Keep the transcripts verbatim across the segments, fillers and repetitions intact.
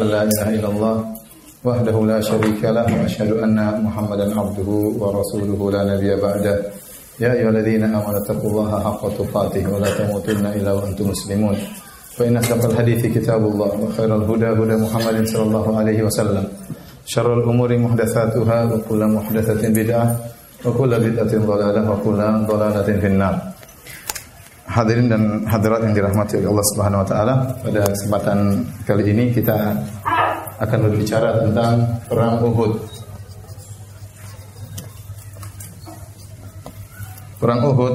La ilaha illallah wahdahu la syarika lah wa asyhadu anna Muhammadan abduhu wa rasuluhu la nabiyya ba'dah. Ya ayyuhalladzina amanu taqullaha haqqa tuqatih wa la tamutunna illa wa antum muslimun. Fa inna asdaqal hadithi kitabullah wa khairal huda huda Muhammadin sallallahu alaihi wasallam. Syarrul umuri muhdatsatuha wa kullu muhdatsatin bid'ah wa kullu bid'atin dhalalah wa kullu dhalalatin finnar. Hadirin dan hadirat yang dirahmati oleh Allah Subhanahu wa taala, pada kesempatan kali ini kita akan berbicara tentang perang Uhud. Perang Uhud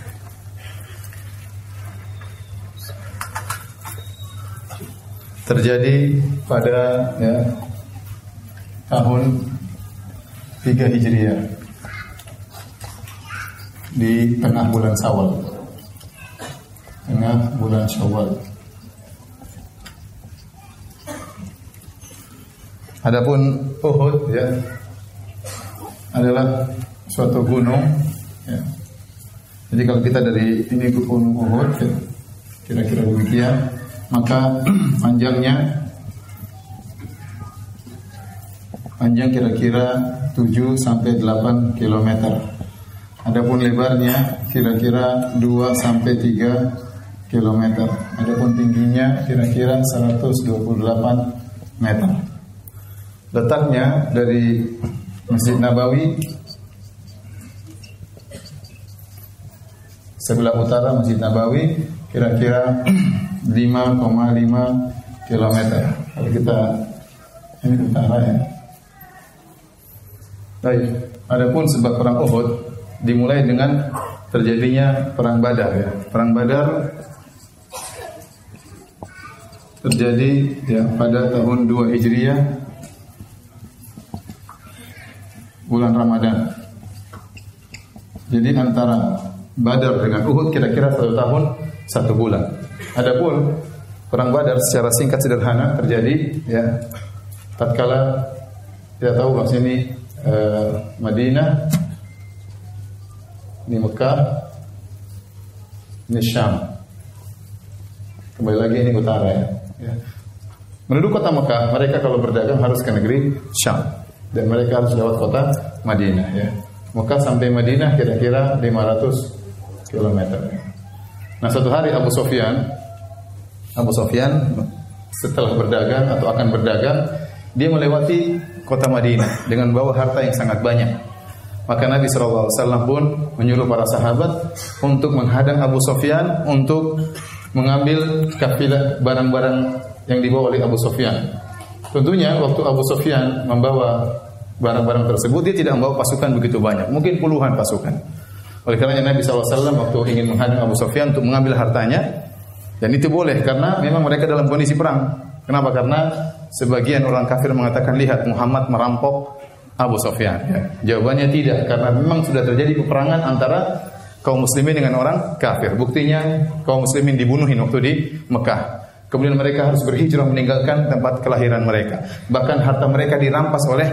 terjadi pada ya, tahun tiga Hijriah di tengah bulan Syawal. Tengah bulan Syawal. Adapun Uhud ya adalah suatu gunung ya. Jadi kalau kita dari ini ke gunung Uhud ya, kira-kira demikian, maka panjangnya panjang kira-kira tujuh sampai delapan kilometer. Adapun lebarnya kira-kira dua sampai tiga kilometer. Adapun tingginya kira-kira seratus dua puluh delapan meter. Letaknya dari Masjid Nabawi sebelah utara Masjid Nabawi kira-kira lima koma lima kilometer. Kalau kita ini utara ya. Baik. Adapun sebab perang Uhud dimulai dengan terjadinya perang Badar ya. Perang Badar terjadi ya pada tahun dua Hijriah bulan Ramadan. Jadi antara Badar dengan Uhud kira-kira satu tahun satu bulan. Adapun perang Badar secara singkat sederhana terjadi ya tatkala kita tahu bahwa sini eh, Madinah, ini Mekah, ini Syam. Kembali lagi ini utara ya. Ya. Menuju kota Mekah, mereka kalau berdagang harus ke negeri Syam dan mereka harus lewat kota Madinah ya. Mekah sampai Madinah kira-kira lima ratus kilometer. Nah, suatu hari Abu Sufyan Abu Sufyan setelah berdagang atau akan berdagang, dia melewati kota Madinah dengan bawa harta yang sangat banyak. Maka Nabi shallallahu alaihi wasallam pun menyuruh para sahabat untuk menghadang Abu Sufyan untuk mengambil kafilah barang-barang yang dibawa oleh Abu Sufyan. Tentunya waktu Abu Sufyan membawa barang-barang tersebut, dia tidak membawa pasukan begitu banyak, mungkin puluhan pasukan. Oleh karenanya Nabi shallallahu alaihi wasallam waktu ingin menghadang Abu Sufyan untuk mengambil hartanya, dan itu boleh karena memang mereka dalam kondisi perang. Kenapa? Karena sebagian orang kafir mengatakan, lihat Muhammad merampok Abu Sufyan. Ya. Jawabannya tidak, karena memang sudah terjadi peperangan antara kaum muslimin dengan orang kafir. Buktinya kaum muslimin dibunuhin waktu di Mekah. Kemudian mereka harus berhijrah meninggalkan tempat kelahiran mereka. Bahkan harta mereka dirampas oleh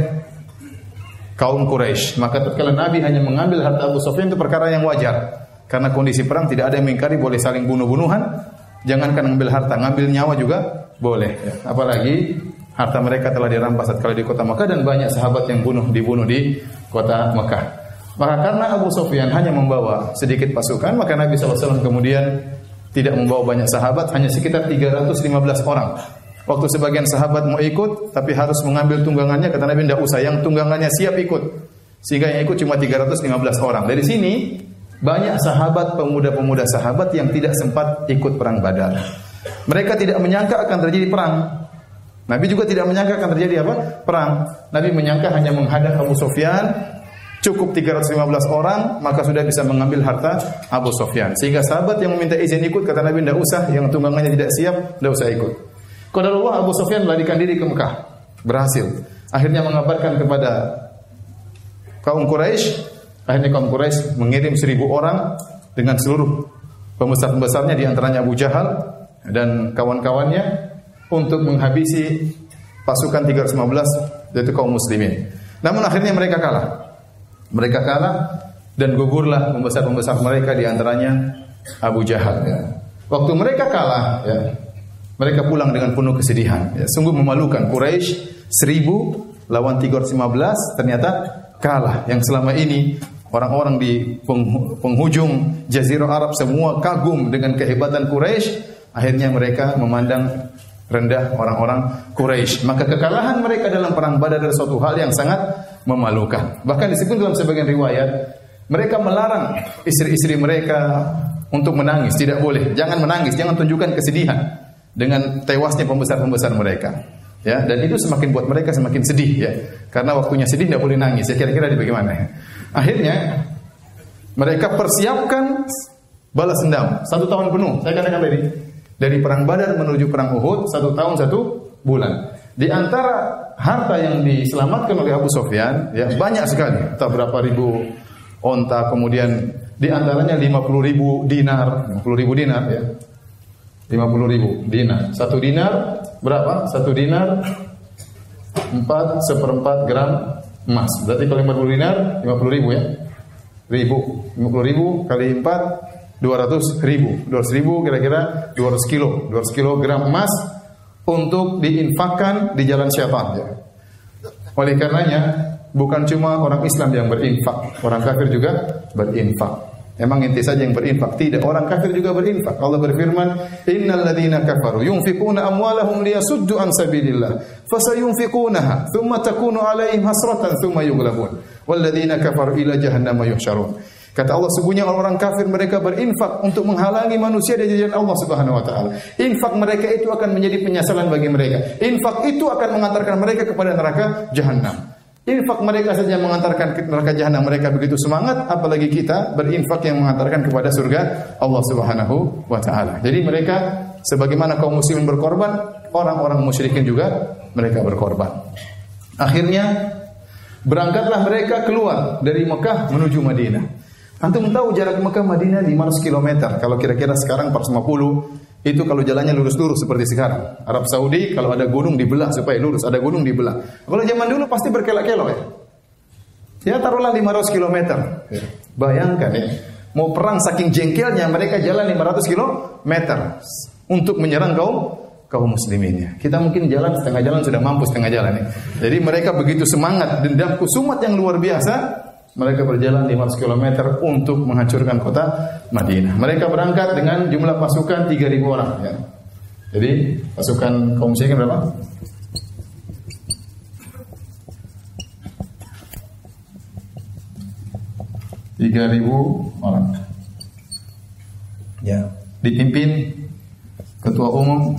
kaum Quraisy. Maka tatkala Nabi hanya mengambil harta Abu Sufyan itu perkara yang wajar. Karena kondisi perang tidak ada yang mengingkari boleh saling bunuh-bunuhan. Jangankan mengambil harta, ngambil nyawa juga boleh. Ya. Apalagi harta mereka telah dirampas tatkala di kota Mekah dan banyak sahabat yang bunuh dibunuh di kota Mekah. Maka karena Abu Sufyan hanya membawa sedikit pasukan, maka Nabi shallallahu alaihi wasallam kemudian tidak membawa banyak sahabat, hanya sekitar tiga ratus lima belas orang. Waktu sebagian sahabat mau ikut, tapi harus mengambil tunggangannya, kata Nabi, tidak usah, yang tunggangannya siap ikut. Sehingga yang ikut cuma tiga ratus lima belas orang. Dari sini, banyak sahabat, pemuda-pemuda sahabat yang tidak sempat ikut perang Badar. Mereka tidak menyangka akan terjadi perang. Nabi juga tidak menyangka akan terjadi apa? Perang. Nabi menyangka hanya menghadang Abu Sufyan, cukup tiga ratus lima belas orang, maka sudah bisa mengambil harta Abu Sufyan. Sehingga sahabat yang meminta izin ikut, kata Nabi, tidak usah, yang tunggangannya tidak siap, tidak usah ikut. Qadarullah, Abu Sufyan melarikan diri ke Mekah. Berhasil. Akhirnya mengabarkan kepada kaum Quraisy. Akhirnya kaum Quraisy mengirim seribu orang dengan seluruh pembesar-pembesarnya, di antaranya Abu Jahal dan kawan-kawannya, untuk menghabisi pasukan tiga ratus lima belas, yaitu kaum muslimin. Namun akhirnya mereka kalah. Mereka kalah dan gugurlah pembesar-pembesar mereka, di antaranya Abu Jahal. Ya. Waktu mereka kalah, ya, Mereka pulang dengan penuh kesedihan. Ya, sungguh memalukan. Quraisy seribu lawan tiga ratus lima belas ternyata kalah. Yang selama ini orang-orang di penghujung Jazirah Arab semua kagum dengan kehebatan Quraisy. Akhirnya mereka memandang rendah orang-orang Quraisy. Maka kekalahan mereka dalam perang Badar adalah suatu hal yang sangat memalukan. Bahkan disebut dalam sebagian riwayat, mereka melarang istri-istri mereka untuk menangis. Tidak boleh. Jangan menangis, jangan tunjukkan kesedihan dengan tewasnya pembesar-pembesar mereka. Ya, dan itu semakin buat mereka semakin sedih ya. Karena waktunya sedih tidak boleh nangis. Ya kira-kira bagaimana? Akhirnya mereka persiapkan balas dendam satu tahun penuh. Saya katakan tadi, dari perang Badar menuju perang Uhud satu tahun satu bulan. Di antara harta yang diselamatkan oleh Abu Sufyan, ya banyak sekali. Entah berapa ribu onta, kemudian di antaranya lima puluh ribu dinar, lima puluh ribu dinar ya. lima puluh ribu dinar. Satu dinar berapa? Satu dinar empat seperempat gram emas. Berarti kalau lima puluh dinar lima puluh ribu ya. Ribu. lima puluh ribu kali empat dua ratus ribu. dua ratus ribu kira-kira dua ratus kilo. dua ratus kilogram emas untuk diinfakkan di jalan syaitan ya. Oleh karenanya bukan cuma orang Islam yang berinfak, orang kafir juga berinfak. Emang ente saja yang berinfak? Tidak, orang kafir juga berinfak. Allah berfirman, "Innal ladzina kafaru yunfiquna amwalahum liyasuddu an sabilillah, fasayunfiqunaha, thumma takunu 'alaihim hasratan, thumma yughlabun. Wal ladzina kafaru ila jahannam yuhsyarun." Kata Allah, sesungguhnya orang kafir mereka berinfak untuk menghalangi manusia dari jalan Allah Subhanahu wa taala. Infak mereka itu akan menjadi penyesalan bagi mereka. Infak itu akan mengantarkan mereka kepada neraka jahanam. Infak mereka saja mengantarkan ke neraka jahanam, mereka begitu semangat, apalagi kita berinfak yang mengantarkan kepada surga Allah Subhanahu wa taala. Jadi mereka sebagaimana kaum muslimin berkorban, orang-orang musyrikin juga mereka berkorban. Akhirnya berangkatlah mereka keluar dari Mekah menuju Madinah. Antum tahu jarak Mekah Madinah lima ratus kilometer. Kalau kira-kira sekarang empat ratus lima puluh, itu kalau jalannya lurus-lurus seperti sekarang. Arab Saudi kalau ada gunung dibelah supaya lurus, ada gunung dibelah. Kalau zaman dulu pasti berkelok-kelok ya. Ya taruhlah lima ratus kilometer. Ya. Bayangkan ya, mau perang saking jengkelnya mereka jalan lima ratus kilometer untuk menyerang kaum kaum musliminnya. Kita mungkin jalan setengah jalan sudah mampu setengah jalan ya. Jadi mereka begitu semangat, dendam kusumat yang luar biasa. Mereka berjalan lima ratus kilometer untuk menghancurkan kota Madinah. Mereka berangkat dengan jumlah pasukan tiga ribu orang. Ya. Jadi pasukan kaum musyrikin berapa? tiga ribu orang. Ya. Dipimpin ketua umum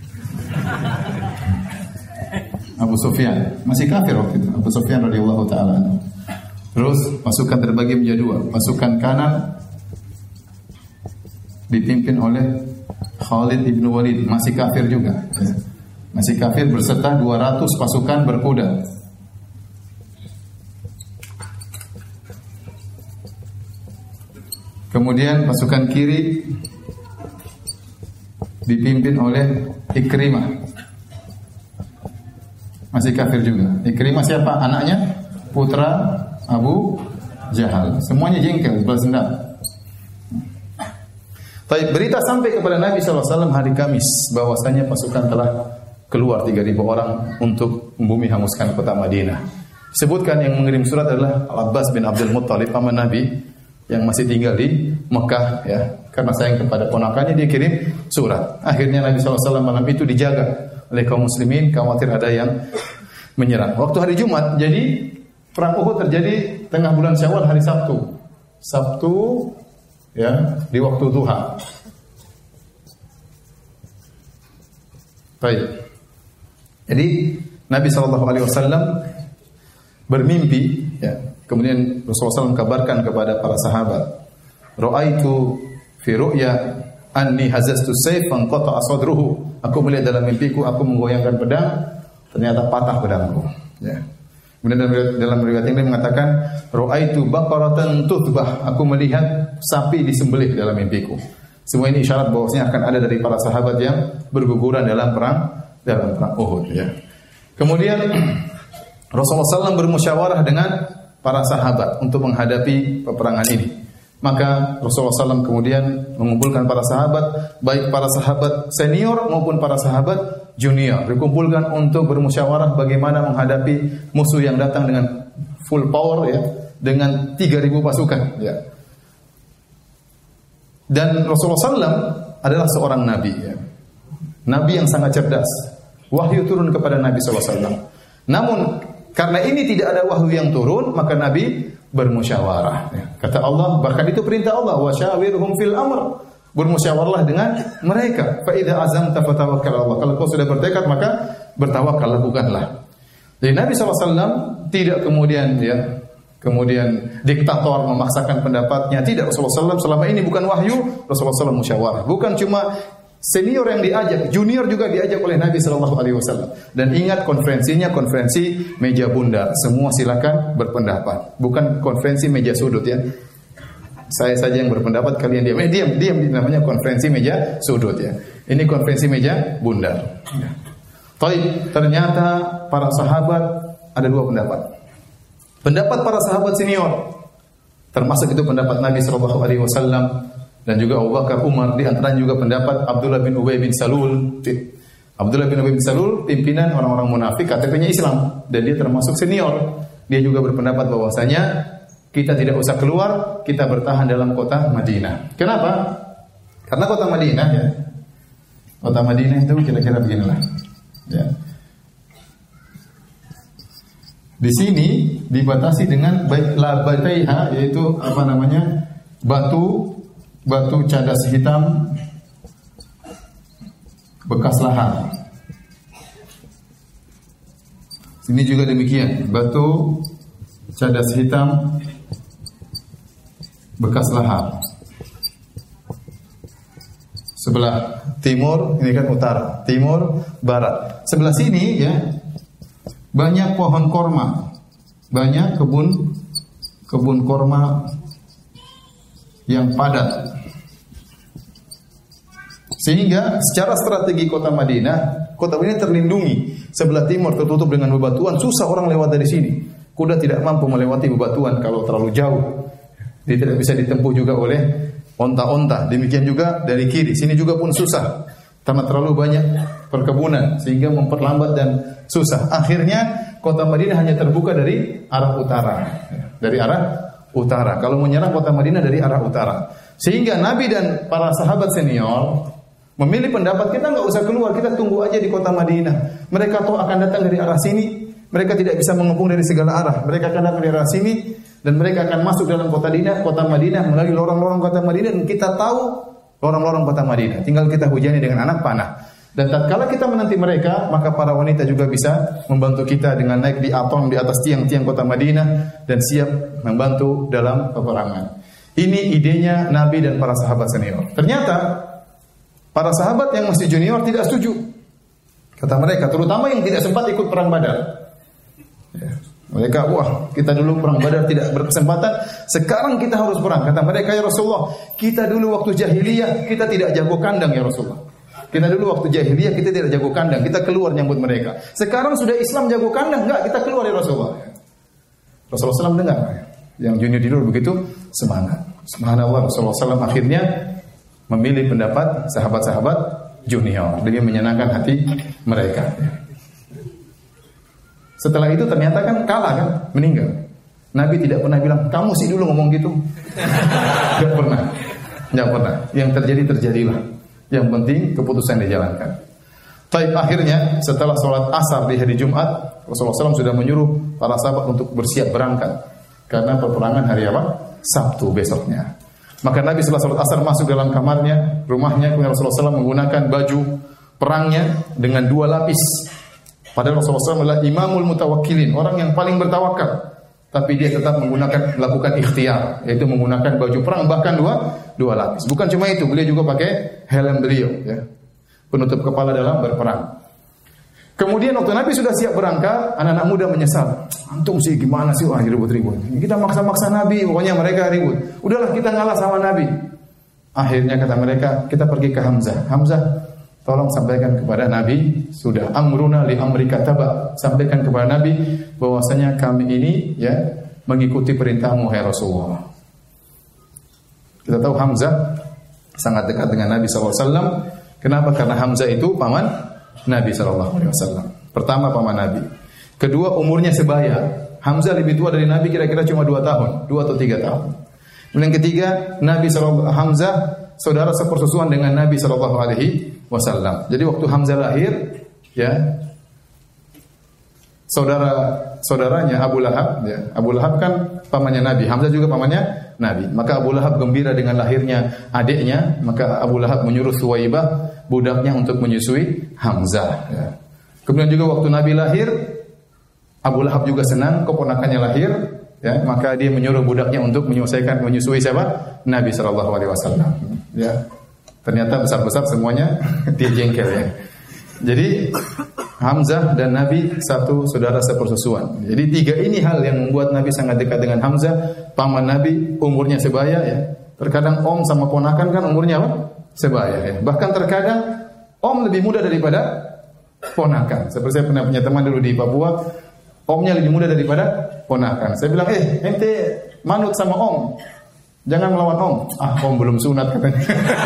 Abu Sufyan. Masih kafir waktu itu. Abu Sufyan radhiyallahu taala anhu. Terus pasukan terbagi menjadi dua. Pasukan kanan dipimpin oleh Khalid ibn Walid, masih kafir juga. Ya. Masih kafir berserta dua ratus pasukan berkuda. Kemudian pasukan kiri dipimpin oleh Ikrimah. Masih kafir juga. Ikrimah siapa? Anaknya? Putra Abu Jahal. Semuanya jengkel, balas dendam. Tapi berita sampai kepada Nabi shallallahu alaihi wasallam hari Kamis bahwasanya pasukan telah keluar tiga ribu orang untuk membumi hanguskan kota Madinah. Sebutkan yang mengirim surat adalah Al-Abbas bin Abdul Muttalib, paman Nabi yang masih tinggal di Mekah ya. Karena sayang kepada ponakannya dia kirim surat. Akhirnya Nabi shallallahu alaihi wasallam malam itu dijaga oleh kaum muslimin, khawatir ada yang menyerang. Waktu hari Jumat, jadi perang Uhud terjadi tengah bulan Syawal hari Sabtu. Sabtu ya, di waktu duha. Baik. Jadi Nabi sallallahu alaihi wasallam bermimpi ya. Kemudian Rasulullah sallallahu alaihi wasallam kabarkan kepada para sahabat, "Ra'aitu fi ru'ya anni hazastu sayfan qata'a sadruhu." Aku melihat dalam mimpiku aku menggoyangkan pedang, ternyata patah pedangku. Ya. Kemudian dalam, dalam riwayat ini mengatakan, "Ra'aitu baqaratan tuthbah." Aku melihat sapi disembelih dalam mimpiku. Semua ini isyarat bahwasanya akan ada dari para sahabat yang berguguran dalam perang dalam perang Uhud. Ya. Kemudian Rasulullah sallallahu alaihi wasallam bermusyawarah dengan para sahabat untuk menghadapi peperangan ini. Maka Rasulullah shallallahu alaihi wasallam kemudian mengumpulkan para sahabat, baik para sahabat senior maupun para sahabat junior, dikumpulkan untuk bermusyawarah bagaimana menghadapi musuh yang datang dengan full power, ya, dengan tiga ribu pasukan, ya. Dan Rasulullah shallallahu alaihi wasallam adalah seorang nabi, ya. Nabi yang sangat cerdas. Wahyu turun kepada Nabi shallallahu alaihi wasallam. Namun karena ini tidak ada wahyu yang turun, maka Nabi bermusyawarah. Ya. Kata Allah, bahkan itu perintah Allah, wasyawirhum fil amr. Bermusyawarahlah dengan mereka. Fa idza azamta fatawakkal Allah. Kalau kau sudah bertekad maka bertawakal, lakukanlah. Jadi Nabi shallallahu alaihi wasallam tidak kemudian, ya, kemudian diktator memaksakan pendapatnya. Tidak, Rasulullah shallallahu alaihi wasallam selama ini bukan wahyu, Rasulullah shallallahu alaihi wasallam musyawarah. Bukan cuma senior yang diajak, junior juga diajak oleh Nabi shallallahu alaihi wasallam. Dan ingat, konferensinya konferensi meja bundar. Semua silakan berpendapat. Bukan konferensi meja sudut, ya. Saya saja yang berpendapat, kalian diam. Eh, diam, diam. Namanya konferensi meja sudut, ya. Ini konferensi meja bundar. Ya. Taib, ternyata para sahabat ada dua pendapat. Pendapat para sahabat senior, termasuk itu pendapat Nabi shallallahu alaihi wasallam. Dan juga Abu Bakar, Umar, di antaranya juga pendapat Abdullah bin Ubay bin Salul. Abdullah bin Ubay bin Salul pimpinan orang-orang munafik, K T P-nya Islam, dan dia termasuk senior. Dia juga berpendapat bahwasanya kita tidak usah keluar, kita bertahan dalam kota Madinah. Kenapa? Karena kota Madinah, ya, kota Madinah itu kira-kira beginilah, ya. Di sini dibatasi dengan baik labataiha, yaitu apa namanya, batu batu cadas hitam bekas lahar. Sini juga demikian, batu cadas hitam bekas lahar. Sebelah timur, ini kan utara, timur, barat. Sebelah sini, ya, banyak pohon korma, banyak kebun kebun korma yang padat. Sehingga secara strategi kota Madinah, kota Madinah terlindungi. Sebelah timur tertutup dengan bebatuan, susah orang lewat dari sini. Kuda tidak mampu melewati bebatuan kalau terlalu jauh. Dia tidak bisa ditempuh juga oleh onta-onta. Demikian juga dari kiri, sini juga pun susah karena terlalu banyak perkebunan sehingga memperlambat dan susah. Akhirnya kota Madinah hanya terbuka dari arah utara. Dari arah utara. Kalau menyerang kota Madinah dari arah utara. Sehingga Nabi dan para sahabat senior memilih pendapat, kita nggak usah keluar, kita tunggu aja di kota Madinah. Mereka tahu akan datang dari arah sini, mereka tidak bisa mengepung dari segala arah. Mereka akan datang dari arah sini dan mereka akan masuk dalam kota Madinah, kota Madinah melalui lorong-lorong kota Madinah, dan kita tahu lorong-lorong kota Madinah. Tinggal kita hujani dengan anak panah. Dan tatkala kita menanti mereka, maka para wanita juga bisa membantu kita dengan naik di apam di atas tiang-tiang kota Madinah dan siap membantu dalam peperangan. Ini idenya Nabi dan para sahabat senior. Ternyata para sahabat yang masih junior tidak setuju. Kata mereka, terutama yang tidak sempat ikut perang Badar. Ya. Mereka, wah, kita dulu perang Badar tidak berkesempatan, sekarang kita harus perang. Kata mereka, ya Rasulullah, kita dulu waktu jahiliyah kita tidak jago kandang, ya Rasulullah. Kita dulu waktu jahiliyah kita tidak jago kandang, kita keluar nyambut mereka. Sekarang sudah Islam jago kandang, enggak, kita keluar, ya Rasulullah. Rasulullah shallallahu alaihi wasallam dengar. Yang junior-junior begitu semangat. Subhanallah, Rasulullah shallallahu alaihi wasallam akhirnya memilih pendapat sahabat-sahabat junior demi menyenangkan hati mereka. Setelah itu ternyata kan kalah, kan, meninggal. Nabi tidak pernah bilang, kamu sih dulu ngomong gitu. Tidak pernah. Tidak pernah. Yang terjadi terjadilah. Yang penting keputusan dijalankan. Taib, akhirnya setelah sholat asar di hari Jumat, Rasulullah shallallahu alaihi wasallam sudah menyuruh para sahabat untuk bersiap berangkat karena peperangan hari apa? Sabtu besoknya. Maka Nabi setelah sholat asar masuk dalam kamarnya, rumahnya, kemudian Rasulullah shallallahu alaihi wasallam menggunakan baju perangnya dengan dua lapis. Padahal Rasulullah shallallahu alaihi wasallam adalah imamul mutawakkilin, orang yang paling bertawakal. Tapi dia tetap menggunakan, melakukan ikhtiar, yaitu menggunakan baju perang bahkan dua dua lapis. Bukan cuma itu, beliau juga pakai helm beliau, ya, penutup kepala dalam berperang. Kemudian waktu Nabi sudah siap berangkat, anak-anak muda menyesal. Antum sih gimana sih, wah ribut-ribut. Kita maksa-maksa Nabi, pokoknya mereka ribut. Udahlah kita ngalah sama Nabi. Akhirnya kata mereka, kita pergi ke Hamzah. Hamzah, tolong sampaikan kepada Nabi, sudah amruna li amri kataba, sampaikan kepada Nabi bahwasanya kami ini, ya, mengikuti perintahmu, hai Rasulullah. Kita tahu Hamzah sangat dekat dengan Nabi sallallahu alaihi wasallam. Kenapa? Karena Hamzah itu paman Nabi sallallahu alaihi wasallam. Pertama paman Nabi. Kedua umurnya sebaya. Hamzah lebih tua dari Nabi kira-kira cuma dua tahun, dua atau tiga tahun. Kemudian ketiga, Nabi sallallahu Hamzah saudara sepersusuan dengan Nabi sallallahu alaihi wasallam. Jadi waktu Hamzah lahir, ya, saudara saudaranya Abu Lahab, ya, Abu Lahab kan pamannya Nabi, Hamzah juga pamannya Nabi. Maka Abu Lahab gembira dengan lahirnya adiknya, maka Abu Lahab menyuruh Suwaibah budaknya untuk menyusui Hamzah. Ya. Kemudian juga waktu Nabi lahir, Abu Lahab juga senang keponakannya lahir, ya, maka dia menyuruh budaknya untuk menyelesaikan menyusui siapa? Nabi sallallahu alaihi wasallam. Ya. Ternyata besar-besar semuanya dia jengkel, ya. Jadi Hamzah dan Nabi satu saudara sepersusuan. Jadi tiga ini hal yang membuat Nabi sangat dekat dengan Hamzah, paman Nabi, umurnya sebaya, ya. Terkadang om sama ponakan kan umurnya apa? Sebaya, ya. Bahkan terkadang om lebih muda daripada ponakan. Seperti saya pernah punya teman dulu di Papua, omnya lebih muda daripada ponakan. Saya bilang, eh, ente manut sama om, jangan melawan om. Ah, om belum sunat katanya.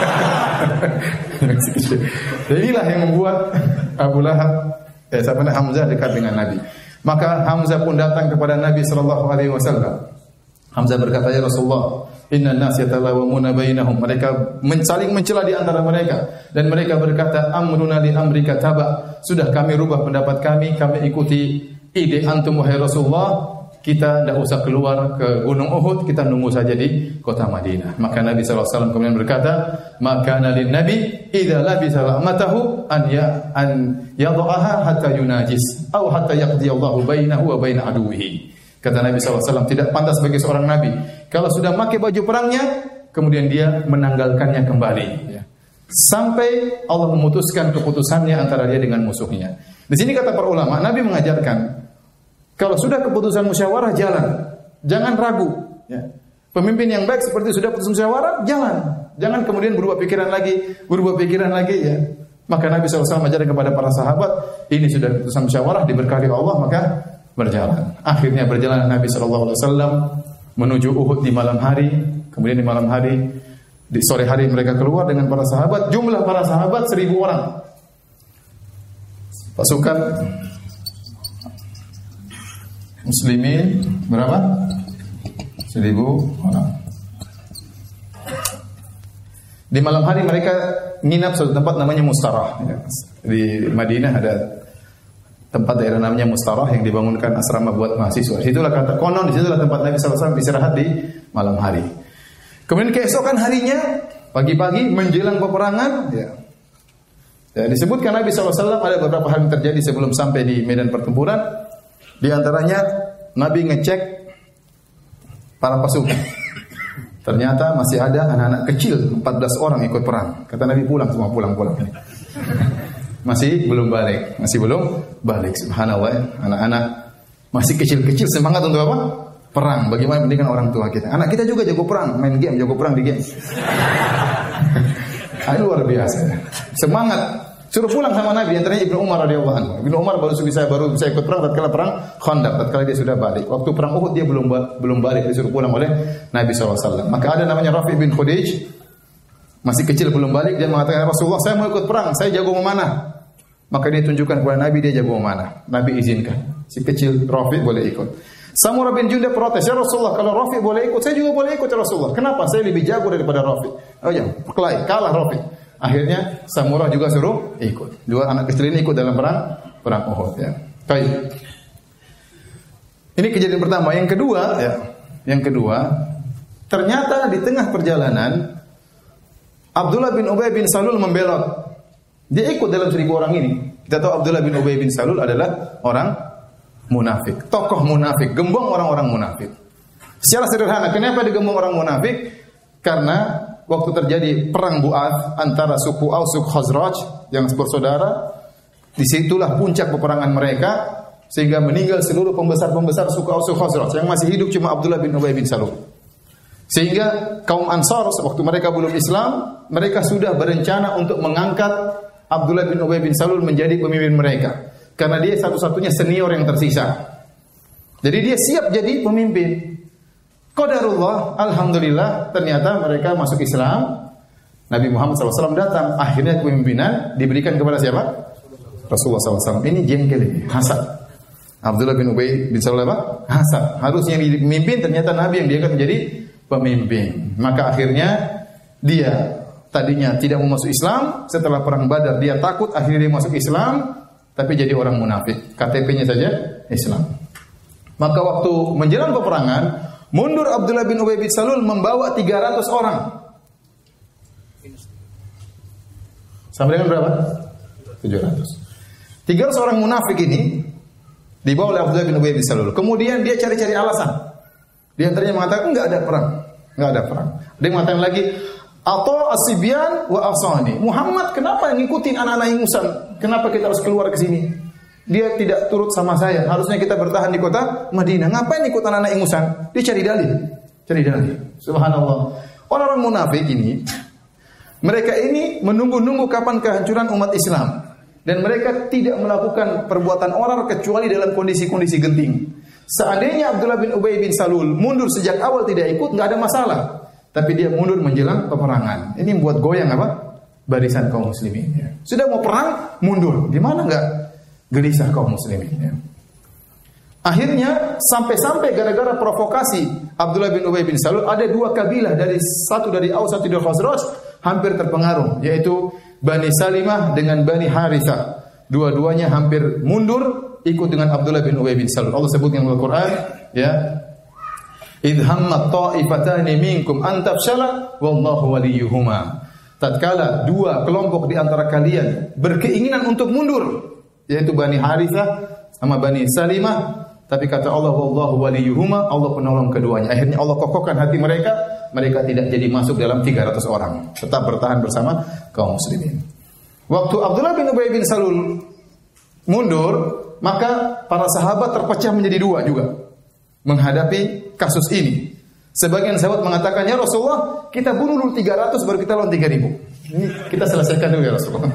Jadi inilah yang membuat Abu Lahab, eh, siapa namanya, Hamzah dekat dengan Nabi. Maka Hamzah pun datang kepada Nabi sallallahu alaihi wasallam. Hamzah berkata, ya Rasulullah, inna nas yatalawamuna bainahum. Mereka saling mencela di antara mereka, dan mereka berkata, amruna li amrika taba. Sudah kami rubah pendapat kami, kami ikuti ide antum wahai Rasulullah, kita tidak usah keluar ke Gunung Uhud, kita nunggu saja di kota Madinah. Maka Nabi sallallahu alaihi wasallam kemudian berkata, maka nalin Nabi idza labisa lamatahu an ya an yadhaha hatta yunajis atau hatta yaqdi Allahu bainahu wa bain aduwihi. Kata Nabi sallallahu alaihi wasallam, tidak pantas bagi seorang nabi kalau sudah pakai baju perangnya kemudian dia menanggalkannya kembali, ya, sampai Allah memutuskan keputusannya antara dia dengan musuhnya. Di sini kata para ulama, Nabi mengajarkan kalau sudah keputusan musyawarah jalan, jangan ragu, ya. Pemimpin yang baik seperti sudah putus musyawarah, jalan. Jangan kemudian berubah pikiran lagi, berubah pikiran lagi, ya. Maka Nabi sallallahu alaihi wasallam mengajarkan kepada para sahabat, ini sudah keputusan musyawarah diberkahi Allah, maka berjalan. Akhirnya berjalan Nabi sallallahu alaihi wasallam menuju Uhud di malam hari. Kemudian di malam hari, di sore hari mereka keluar dengan para sahabat. Jumlah para sahabat seribu orang. Pasukan muslimin berapa? Seribu orang. Di malam hari mereka nginap suatu tempat namanya Mustarah. Di Madinah ada tempat daerah namanya Mustarah yang dibangunkan asrama buat mahasiswa. Situlah kata konon, di situlah tempat Nabi sallallahu alaihi wasallam istirahat di malam hari. Kemudian keesokan harinya, pagi-pagi menjelang peperangan, ya, ya disebutkan Nabi sallallahu alaihi wasallam ada beberapa hal yang terjadi sebelum sampai di medan pertempuran. Di antaranya Nabi ngecek para pasukan. Ternyata masih ada anak-anak kecil empat belas orang ikut perang. Kata Nabi, pulang semua, pulang-pulang. Masih belum balik, masih belum balik. Subhanallah, anak-anak masih kecil-kecil semangat untuk apa? Perang. Bagaimana pendidikan orang tua kita? Anak kita juga jago perang, main game, jago perang di game. Ini luar biasa. Semangat. Suruh pulang sama Nabi, antaranya Ibnu Umar radhiyallahu anhu. Ibnu Umar baru bisa baru bisa ikut perang tatkala perang Khandaq, tatkala dia sudah balik. Waktu perang Uhud dia belum belum balik, disuruh pulang oleh Nabi sallallahu alaihi wasallam. Maka ada namanya Rafi bin Khudayj, masih kecil belum balik, dia mengatakan, Rasulullah, saya mau ikut perang, saya jago memanah. Maka dia tunjukkan kepada Nabi dia jago memanah. Nabi izinkan. Si kecil Rafi boleh ikut. Samurah bin Jundab protes, ya Rasulullah, kalau Rafi boleh ikut, saya juga boleh ikut ya Rasulullah. Kenapa? Saya lebih jago daripada Rafi. Oh ya, kelahi, kalah Rafi. Akhirnya Samurah juga suruh ikut. Dua anak kecil ini ikut dalam perang perang Uhud, ya. Baik. Ini kejadian pertama. Yang kedua, ya. Yang kedua, ternyata di tengah perjalanan Abdullah bin Ubay bin Salul membelot. Dia ikut dalam seribu orang ini. Kita tahu Abdullah bin Ubay bin Salul adalah orang munafik, tokoh munafik, gembong orang-orang munafik. Secara sederhana, kenapa digembong orang munafik? Karena waktu terjadi perang Bu'ath antara suku Aus suku Khazraj yang bersaudara, disitulah puncak peperangan mereka sehingga meninggal seluruh pembesar-pembesar suku Aus suku Khazraj. Yang masih hidup cuma Abdullah bin Ubay bin Salul. Sehingga kaum Ansar waktu mereka belum Islam, mereka sudah berencana untuk mengangkat Abdullah bin Ubay bin Salul menjadi pemimpin mereka. Karena dia satu-satunya senior yang tersisa. Jadi dia siap jadi pemimpin. Qadarullah, alhamdulillah, ternyata mereka masuk Islam. Nabi Muhammad shallallahu alaihi wasallam datang. Akhirnya kepemimpinan diberikan kepada siapa? Rasulullah shallallahu alaihi wasallam. Ini jengkel ini, hasad. Abdullah bin Ubay bin Salul apa? Hasad. Harusnya yang dipimpin, ternyata Nabi yang diangkat menjadi pemimpin. Maka akhirnya dia tadinya tidak mau masuk Islam. Setelah perang Badar dia takut, akhirnya dia masuk Islam. Tapi jadi orang munafik. K T P-nya saja Islam. Maka waktu menjelang peperangan, mundur Abdullah bin Ubay bin Salul membawa tiga ratus orang. Sampai dengan berapa? tujuh ratus. tiga ratus orang munafik ini dibawa oleh Abdullah bin Ubay bin Salul. Kemudian dia cari-cari alasan. Di antaranya mengatakan enggak ada perang, enggak ada perang. Dia mengatakan lagi, atau asibyan wa asani. Muhammad kenapa ngikutin anak-anak ingusan? Kenapa kita harus keluar ke sini? Dia tidak turut sama saya. Harusnya kita bertahan di kota Madinah. Ngapain ikut anak-anak ingusan? Dia cari dalil. Cari dalil. Subhanallah. Orang-orang munafik ini, mereka ini menunggu-nunggu kapan kehancuran umat Islam. Dan mereka tidak melakukan perbuatan orar kecuali dalam kondisi-kondisi genting. Seandainya Abdullah bin Ubay bin Salul mundur sejak awal tidak ikut, nggak ada masalah. Tapi dia mundur menjelang peperangan. Ini membuat goyang apa? Barisan kaum muslimin. Ya. Sudah mau perang, mundur. Di mana nggak gelisah kaum muslimin? Ya. Akhirnya sampai-sampai gara-gara provokasi Abdullah bin Ubay bin Salul, ada dua kabilah, dari satu dari Aus, satu dari Khazraj, hampir terpengaruh, yaitu Bani Salimah dengan Bani Harithah. Dua-duanya hampir mundur ikut dengan Abdullah bin Ubay bin Salul. Allah sebutkan dalam Al-Qur'an, ya. Idh hammat ta'ifatani minkum an tafshala wallahu waliyuhuma. Tatkala dua kelompok di antara kalian berkeinginan untuk mundur, yaitu Bani Harithah sama Bani Salimah, tapi kata Allah wallahu waliyuhuma, Allah penolong keduanya. Akhirnya Allah kokohkan hati mereka, mereka tidak jadi masuk dalam tiga ratus orang, tetap bertahan bersama kaum muslimin. Waktu Abdullah bin Ubay bin Salul mundur, maka para sahabat terpecah menjadi dua juga menghadapi kasus ini. Sebagian sahabat mengatakan, ya Rasulullah, kita bunuh dulu tiga ratus baru kita lawan tiga ribu. Ini kita selesaikan dulu ya Rasulullah.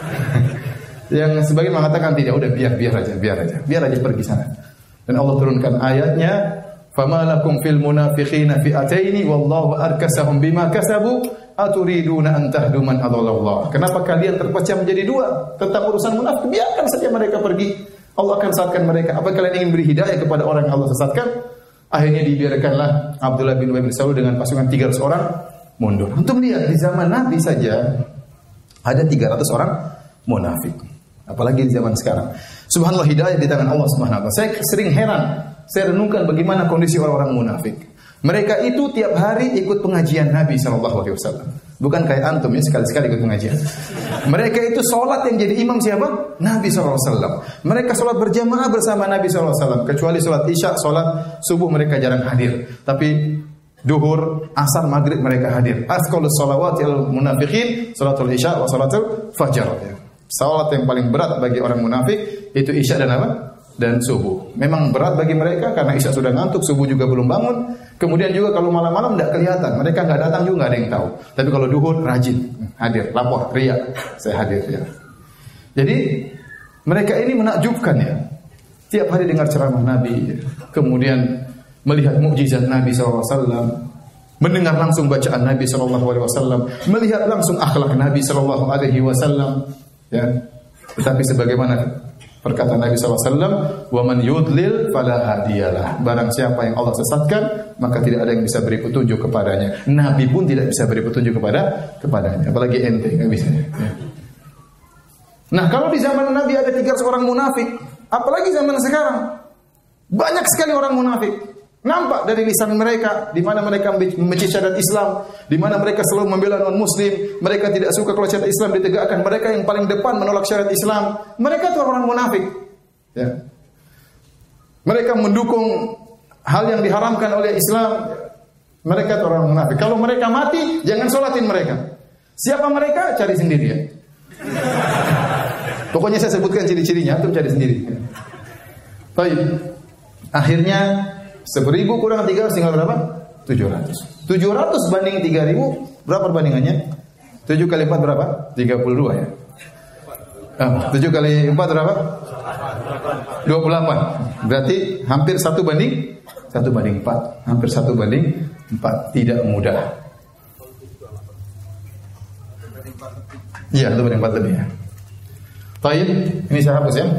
Yang sebagian mengatakan tidak, udah biar biar aja, biar aja, biar aja pergi sana. Dan Allah turunkan ayatnya, "Fama lakum fil munafiqina fi'ataini wallahu arkasahum bima kasabu aturiduna an tahdu man adallallah." Kenapa kalian terpecah menjadi dua tentang urusan munafik? Biarkan saja mereka pergi. Allah akan sesatkan mereka. Apa kalian ingin beri hidayah kepada orang yang Allah sesatkan? Akhirnya dibiarkanlah Abdullah bin Ubay bin Salul dengan pasukan tiga ratus orang mundur. Untuk lihat di zaman Nabi saja ada tiga ratus orang munafik. Apalagi di zaman sekarang. Subhanallah, hidayah di tangan Allah Subhanahu wa taala. Saya sering heran, saya renungkan bagaimana kondisi orang-orang munafik. Mereka itu tiap hari ikut pengajian Nabi sallallahu alaihi wasallam. Bukan kayak antum ya, sekali-sekali ikut pengajian. Mereka itu sholat yang jadi imam siapa? Nabi sallallahu alaihi wasallam. Mereka sholat berjamaah bersama Nabi sallallahu alaihi wasallam. Kecuali sholat isya, sholat subuh mereka jarang hadir. Tapi duhur, asar, maghrib mereka hadir. Asqalus shalawatil munafiqin, sholatul isya wa sholatul fajar. Salat yang paling berat bagi orang munafik itu isya dan apa? Dan subuh. Memang berat bagi mereka karena isya sudah ngantuk, subuh juga belum bangun. Kemudian juga kalau malam-malam tidak kelihatan, mereka nggak datang juga nggak ada yang tahu. Tapi kalau duhur rajin, hadir, lapor, riak, saya hadir ya. Jadi mereka ini menakjubkan ya. Tiap hari dengar ceramah Nabi, ya. Kemudian melihat mukjizat Nabi sallallahu alaihi wasallam, mendengar langsung bacaan Nabi sallallahu alaihi wasallam, melihat langsung akhlak Nabi sallallahu alaihi wasallam. Ya, tetapi sebagaimana perkataan Nabi sallallahu alaihi wasallam, "Wa man yudlil fala hadiyalah." Barang siapa yang Allah sesatkan, maka tidak ada yang bisa beri petunjuk kepadanya. Nabi pun tidak bisa beri petunjuk kepada kepadanya, apalagi ente enggak bisa. Ya. Nah, kalau di zaman Nabi ada tiga ratus orang munafik, apalagi zaman sekarang. Banyak sekali orang munafik. Nampak dari lisan mereka, di mana mereka membenci syariat Islam, di mana mereka selalu membela non-muslim, mereka tidak suka kalau syariat Islam ditegakkan, mereka yang paling depan menolak syariat Islam. Mereka itu orang munafik. Ya. Mereka mendukung hal yang diharamkan oleh Islam. Mereka itu orang munafik. Kalau mereka mati, jangan sholatin mereka. Siapa mereka? Cari sendiri ya. Pokoknya saya sebutkan ciri-cirinya, antum cari sendiri. Baik. Akhirnya seribu kurang tiga ratus tinggal berapa? tujuh ratus. tujuh ratus banding tiga ribu, berapa perbandingannya? tujuh kali empat berapa? tiga puluh dua ya. Ah, tujuh kali empat berapa? dua puluh delapan. Berarti hampir satu banding Satu banding empat, hampir satu banding empat, tidak mudah. Iya, satu banding empat lebih ya. Baik, ini saya hapus ya.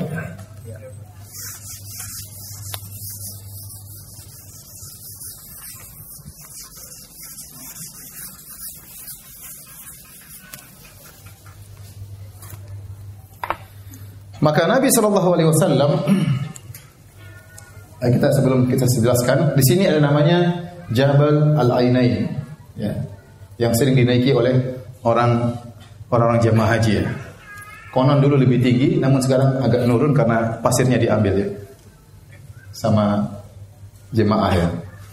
Maka Nabi Shallallahu Alaihi Wasallam, kita sebelum kita jelaskan, di sini ada namanya Jabal Al-Ainain, ya, yang sering dinaiki oleh orang orang jemaah haji ya. Konon dulu lebih tinggi, namun sekarang agak nurun karena pasirnya diambil ya, sama jemaah ya.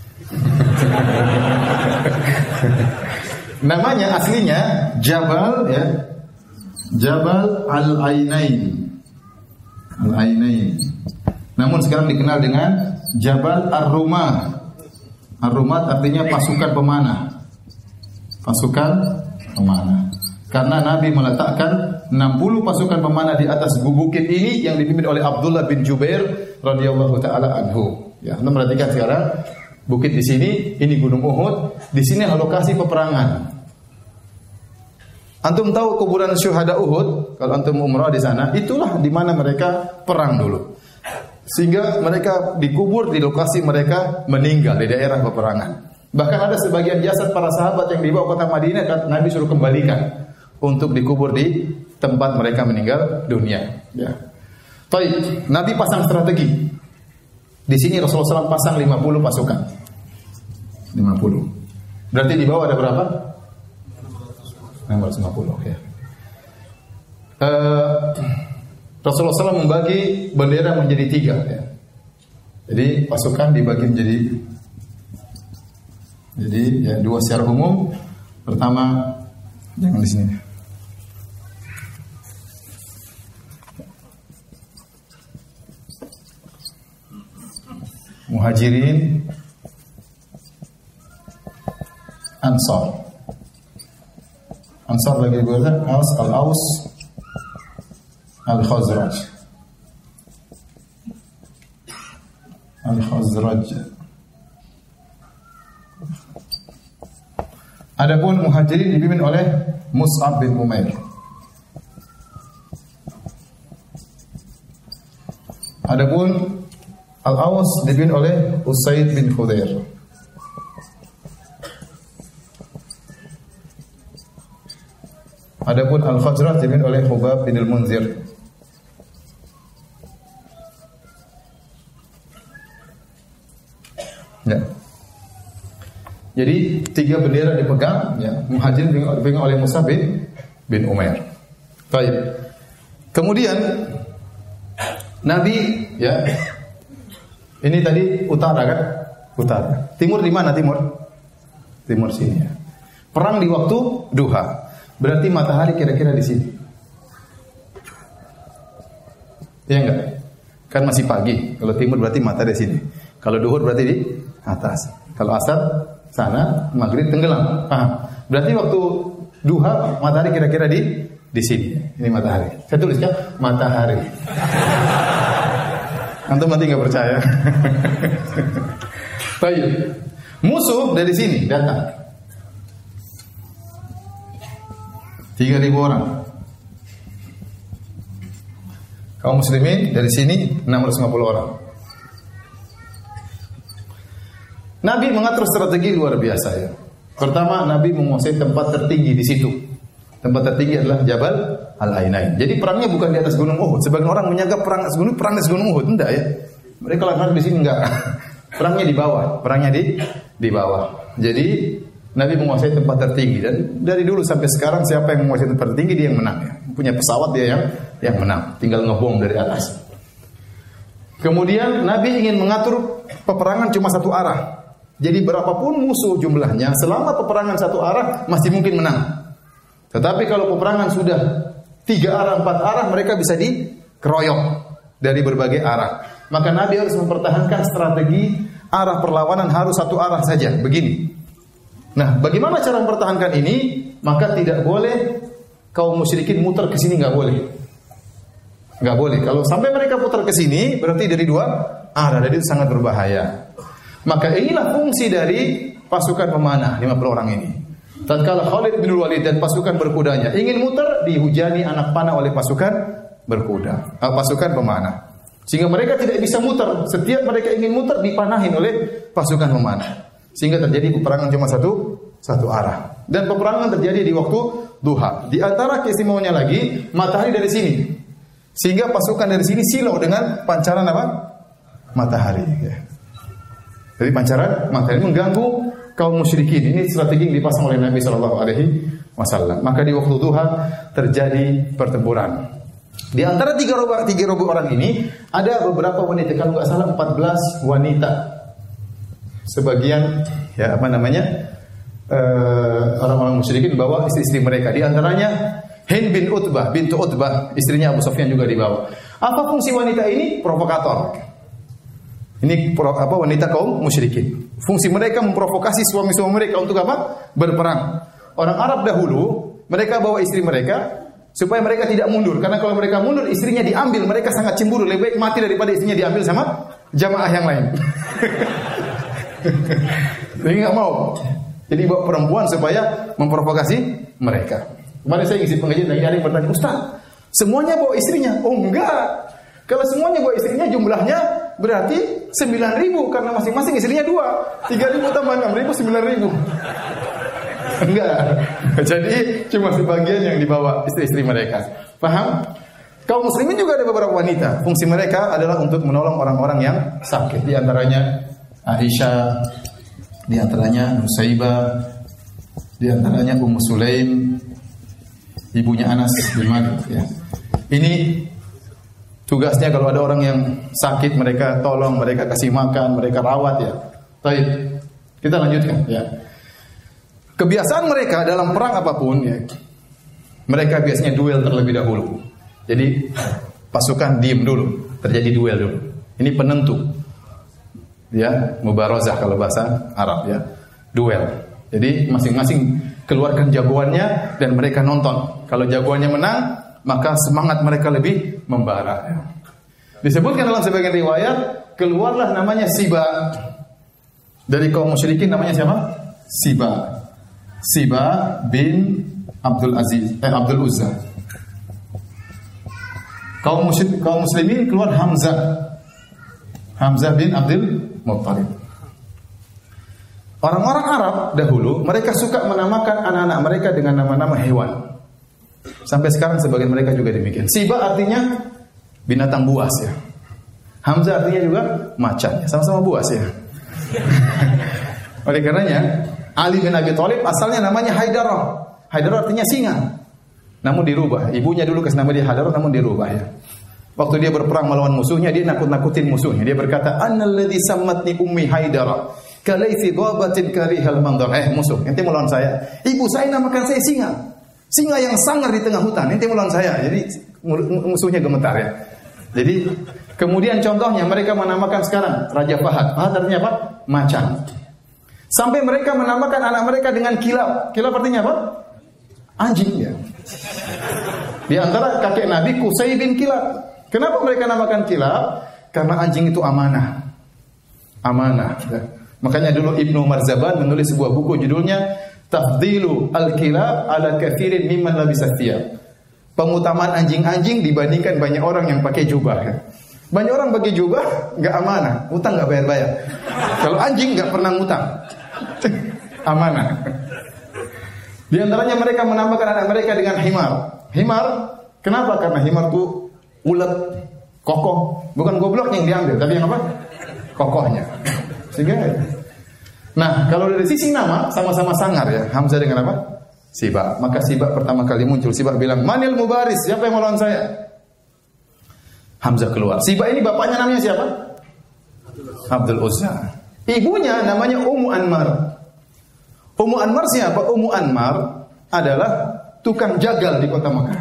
Namanya aslinya Jabal ya, Jabal Al-Ainain. Al-Ainain. Namun sekarang dikenal dengan Jabal Ar-Rumah. Ar-Rumah artinya pasukan pemanah. Pasukan pemanah. Karena Nabi meletakkan enam puluh pasukan pemanah di atas bukit ini yang dipimpin oleh Abdullah bin Jubair radhiyallahu taala anhu. Ya, Anda perhatikan sekarang bukit di sini, ini Gunung Uhud, di sini lokasi peperangan. Antum tahu kuburan syuhada Uhud? Kalau antum umrah di sana, itulah di mana mereka perang dulu. Sehingga mereka dikubur di lokasi mereka meninggal di daerah peperangan. Bahkan ada sebagian jasad para sahabat yang dibawa kota Madinah, Nabi suruh kembalikan untuk dikubur di tempat mereka meninggal dunia. Ya. Baik, Nabi pasang strategi. Di sini Rasulullah shallallahu alaihi wasallam pasang lima puluh pasukan. lima puluh. Berarti di bawah ada berapa? enam ratus lima puluh ya. Uh, Rasulullah shallallahu alaihi wasallam membagi bendera menjadi tiga ya. Jadi pasukan dibagi menjadi jadi ya dua secara umum. Pertama jangan di sini. Muhajirin, Ansar. Ansar lagi berada Aus, Al-Aus, Al-Khazraj. Al-Khazraj. Adapun Muhajirin dipimpin oleh Mus'ab bin Umair. Adapun Al-Aus dipimpin oleh Usaid bin Khudair. Adapun Al-Khazraj dipimpin oleh Hubab bin Al-Munzir. Ya. Jadi tiga bendera dipegang, ya. Muhajirin dipegang oleh Musa bin bin Umair. Baik. Kemudian Nabi, ya. Ini tadi utara kan? Utara. Timur di mana timur? Timur sini ya. Perang di waktu duha. Berarti matahari kira-kira di sini. Iya enggak? Kan masih pagi. Kalau timur berarti matahari di sini. Kalau duhur berarti di atas. Kalau asar sana, maghrib tenggelam. Paham? Berarti waktu duha matahari kira-kira di di sini. Ini matahari. Saya tulis ya, matahari. Antum nanti enggak percaya. Baik. Musuh dari sini datang. tiga ribu orang. Kaum muslimin dari sini enam ratus lima puluh orang. Nabi mengatur strategi luar biasa ya. Pertama, Nabi menguasai tempat tertinggi di situ. Tempat tertinggi adalah Jabal Al-Ainain. Jadi perangnya bukan di atas Gunung Uhud. Sebagian orang menyangka perang atas gunung, perang di atas Gunung Uhud. Enggak ya. Mereka lakukan di sini enggak. Perangnya di bawah, perangnya di di bawah. Jadi Nabi menguasai tempat tertinggi dan dari dulu sampai sekarang siapa yang menguasai tempat tertinggi dia yang menang ya. Punya pesawat dia yang yang menang, tinggal ngebom dari atas. Kemudian Nabi ingin mengatur peperangan cuma satu arah. Jadi berapapun musuh jumlahnya, selama peperangan satu arah masih mungkin menang. Tetapi kalau peperangan sudah tiga arah, empat arah, mereka bisa dikeroyok dari berbagai arah. Maka Nabi harus mempertahankan strategi arah perlawanan harus satu arah saja, begini. Nah, bagaimana cara mempertahankan ini? Maka tidak boleh kaum musyrikin muter ke sini, nggak boleh, nggak boleh. Kalau sampai mereka putar ke sini, berarti dari dua arah, jadi itu sangat berbahaya. Maka inilah fungsi dari pasukan pemanah lima puluh orang ini. Tatkala Khalid bin Walid dan pasukan berkudanya ingin muter, dihujani anak panah oleh pasukan berkuda, pasukan pemanah. Sehingga mereka tidak bisa muter. Setiap mereka ingin muter dipanahin oleh pasukan pemanah. Sehingga terjadi peperangan cuma satu satu arah. Dan peperangan terjadi di waktu duha. Di antara keistimewaannya lagi, matahari dari sini. Sehingga pasukan dari sini silau dengan pancaran apa? Matahari. Ya. Jadi pancaran matahari mengganggu kaum musyrikin. Ini strategi yang dipasang oleh Nabi Shallallahu Alaihi Wasallam. Maka di waktu duha terjadi pertempuran. Di antara tiga robo, tiga robo orang ini ada beberapa wanita, kalau nggak salah empat belas wanita. Sebagian ya apa namanya uh, orang-orang musyrikin bawa istri-istri mereka. Di antaranya Hind bin Utbah, bintu Utbah, istrinya Abu Sufyan juga dibawa. Apa fungsi wanita ini? Provokator. Ini pro, apa wanita kaum musyrikin. Fungsi mereka memprovokasi suami-suami mereka untuk apa? Berperang. Orang Arab dahulu mereka bawa istri mereka supaya mereka tidak mundur, karena kalau mereka mundur istrinya diambil, mereka sangat cemburu, lebih baik mati daripada istrinya diambil sama jamaah yang lain. Jadi nggak mau. Jadi bawa perempuan supaya memprovokasi mereka. Kemarin saya ngisi pengajian dan ada yang bertanya, Ustaz, semuanya bawa istrinya? Oh enggak. Kalau semuanya bawa istrinya jumlahnya berarti sembilan ribu karena masing-masing istrinya dua. tiga ribu tambah enam ribu, sembilan ribu. Enggak. Jadi cuma sebagian yang dibawa istri-istri mereka. Paham? Kaum muslimin juga ada beberapa wanita. Fungsi mereka adalah untuk menolong orang-orang yang sakit. Di antaranya Aisyah, di antaranya Nusaibah, di antaranya Ummu Sulaim, ibunya Anas bin Malik. Ya. Ini tugasnya kalau ada orang yang sakit mereka tolong, mereka kasih makan, mereka rawat ya. Baik, kita lanjutkan ya. Kebiasaan mereka dalam perang apapun ya, mereka biasanya duel terlebih dahulu. Jadi pasukan diem dulu, terjadi duel dulu. Ini penentu. Ya, mubarazah kalau bahasa Arab ya. Duel. Jadi masing-masing keluarkan jagoannya dan mereka nonton. Kalau jagoannya menang, maka semangat mereka lebih membara. Disebutkan dalam sebagian riwayat, keluarlah namanya Siba. Dari kaum musyrikin namanya siapa? Siba. Siba bin Abdul Aziz, eh Abdul Uzza. Kaum musyrik, kaum muslimin keluar Hamzah. Hamzah bin Abdul Muttalib. Orang-orang Arab dahulu mereka suka menamakan anak-anak mereka dengan nama-nama hewan. Sampai sekarang sebagian mereka juga demikian. Siba artinya binatang buas ya. Hamzah artinya juga macan, sama-sama buas ya. Oleh karenanya Ali bin Abi Thalib asalnya namanya Haidarah. Haidarah artinya singa. Namun dirubah. Ibunya dulu kasih nama dia Haidarah namun dirubah ya. Waktu dia berperang melawan musuhnya, dia nakut-nakutin musuhnya. Dia berkata, "Annalladzi sammatni ummi Haidarah, kalaifi dhabatin karihal mandhar." Eh, musuh, ente melawan saya. Ibu saya namakan saya singa. Singa yang sangar di tengah hutan, ente melawan saya. Jadi musuhnya gemetar ya. Jadi kemudian contohnya mereka menamakan sekarang Raja Fahad. Fahad artinya apa? Macan. Sampai mereka menamakan anak mereka dengan kilab. Kilab artinya apa? Anjing ya. Di antara kakek Nabi Qusay bin Kilab. Kenapa mereka namakan kilab? Karena anjing itu amanah. Amanah. Ya. Makanya dulu Ibnu Marzaban menulis sebuah buku judulnya Tafdilu al-Kilab ala kathirin mimman labisa thiyab. Pengutamaan anjing-anjing dibandingkan banyak orang yang pakai jubah. Ya. Banyak orang pakai jubah nggak amanah, utang nggak bayar-bayar. Kalau anjing nggak pernah ngutang. Amanah. Di antaranya mereka menamakan anak mereka dengan himar. Himar, kenapa? Karena himar itu ulet, kokoh. Bukan goblok yang diambil, tapi yang apa? Kokohnya. Sehingga, nah kalau dari sisi nama sama-sama sangar ya. Hamzah dengan apa? Siba. Maka Siba pertama kali muncul. Siba bilang, Manil Mubaris, siapa yang melawan saya? Hamzah keluar. Siba ini bapaknya namanya siapa? Abdul Uzza. Ibunya namanya Ummu Anmar. Ummu Anmar siapa? Ummu Anmar adalah tukang jagal di kota Mekah.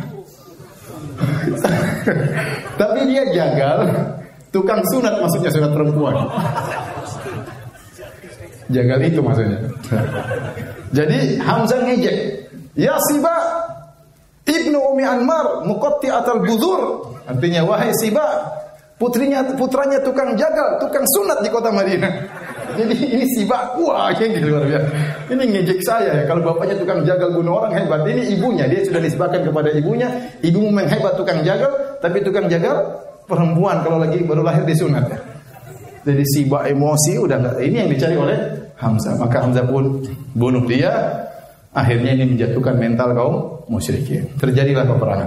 Tapi dia jagal, tukang sunat maksudnya, sunat perempuan. Jagal itu maksudnya. Jadi Hamzah ngejek. Ya Siba, Ibnu Ummi Anmar, muqatti'atal budur. Artinya wahai Siba, putrinya putranya tukang jagal, tukang sunat di kota Madinah. Jadi ini sibak, wah ini luar biasa. Ini ngejek saya ya. Kalau bapaknya tukang jagal bunuh orang hebat, ini ibunya, dia sudah disebabkan kepada ibunya. Ibumu memang hebat tukang jagal, tapi tukang jagal perempuan kalau lagi baru lahir disunat ya. Jadi sibak emosi udah enggak. Ini yang dicari oleh Hamzah. Maka Hamzah pun bunuh dia. Akhirnya ini menjatuhkan mental kaum musyrikin. Terjadilah peperangan.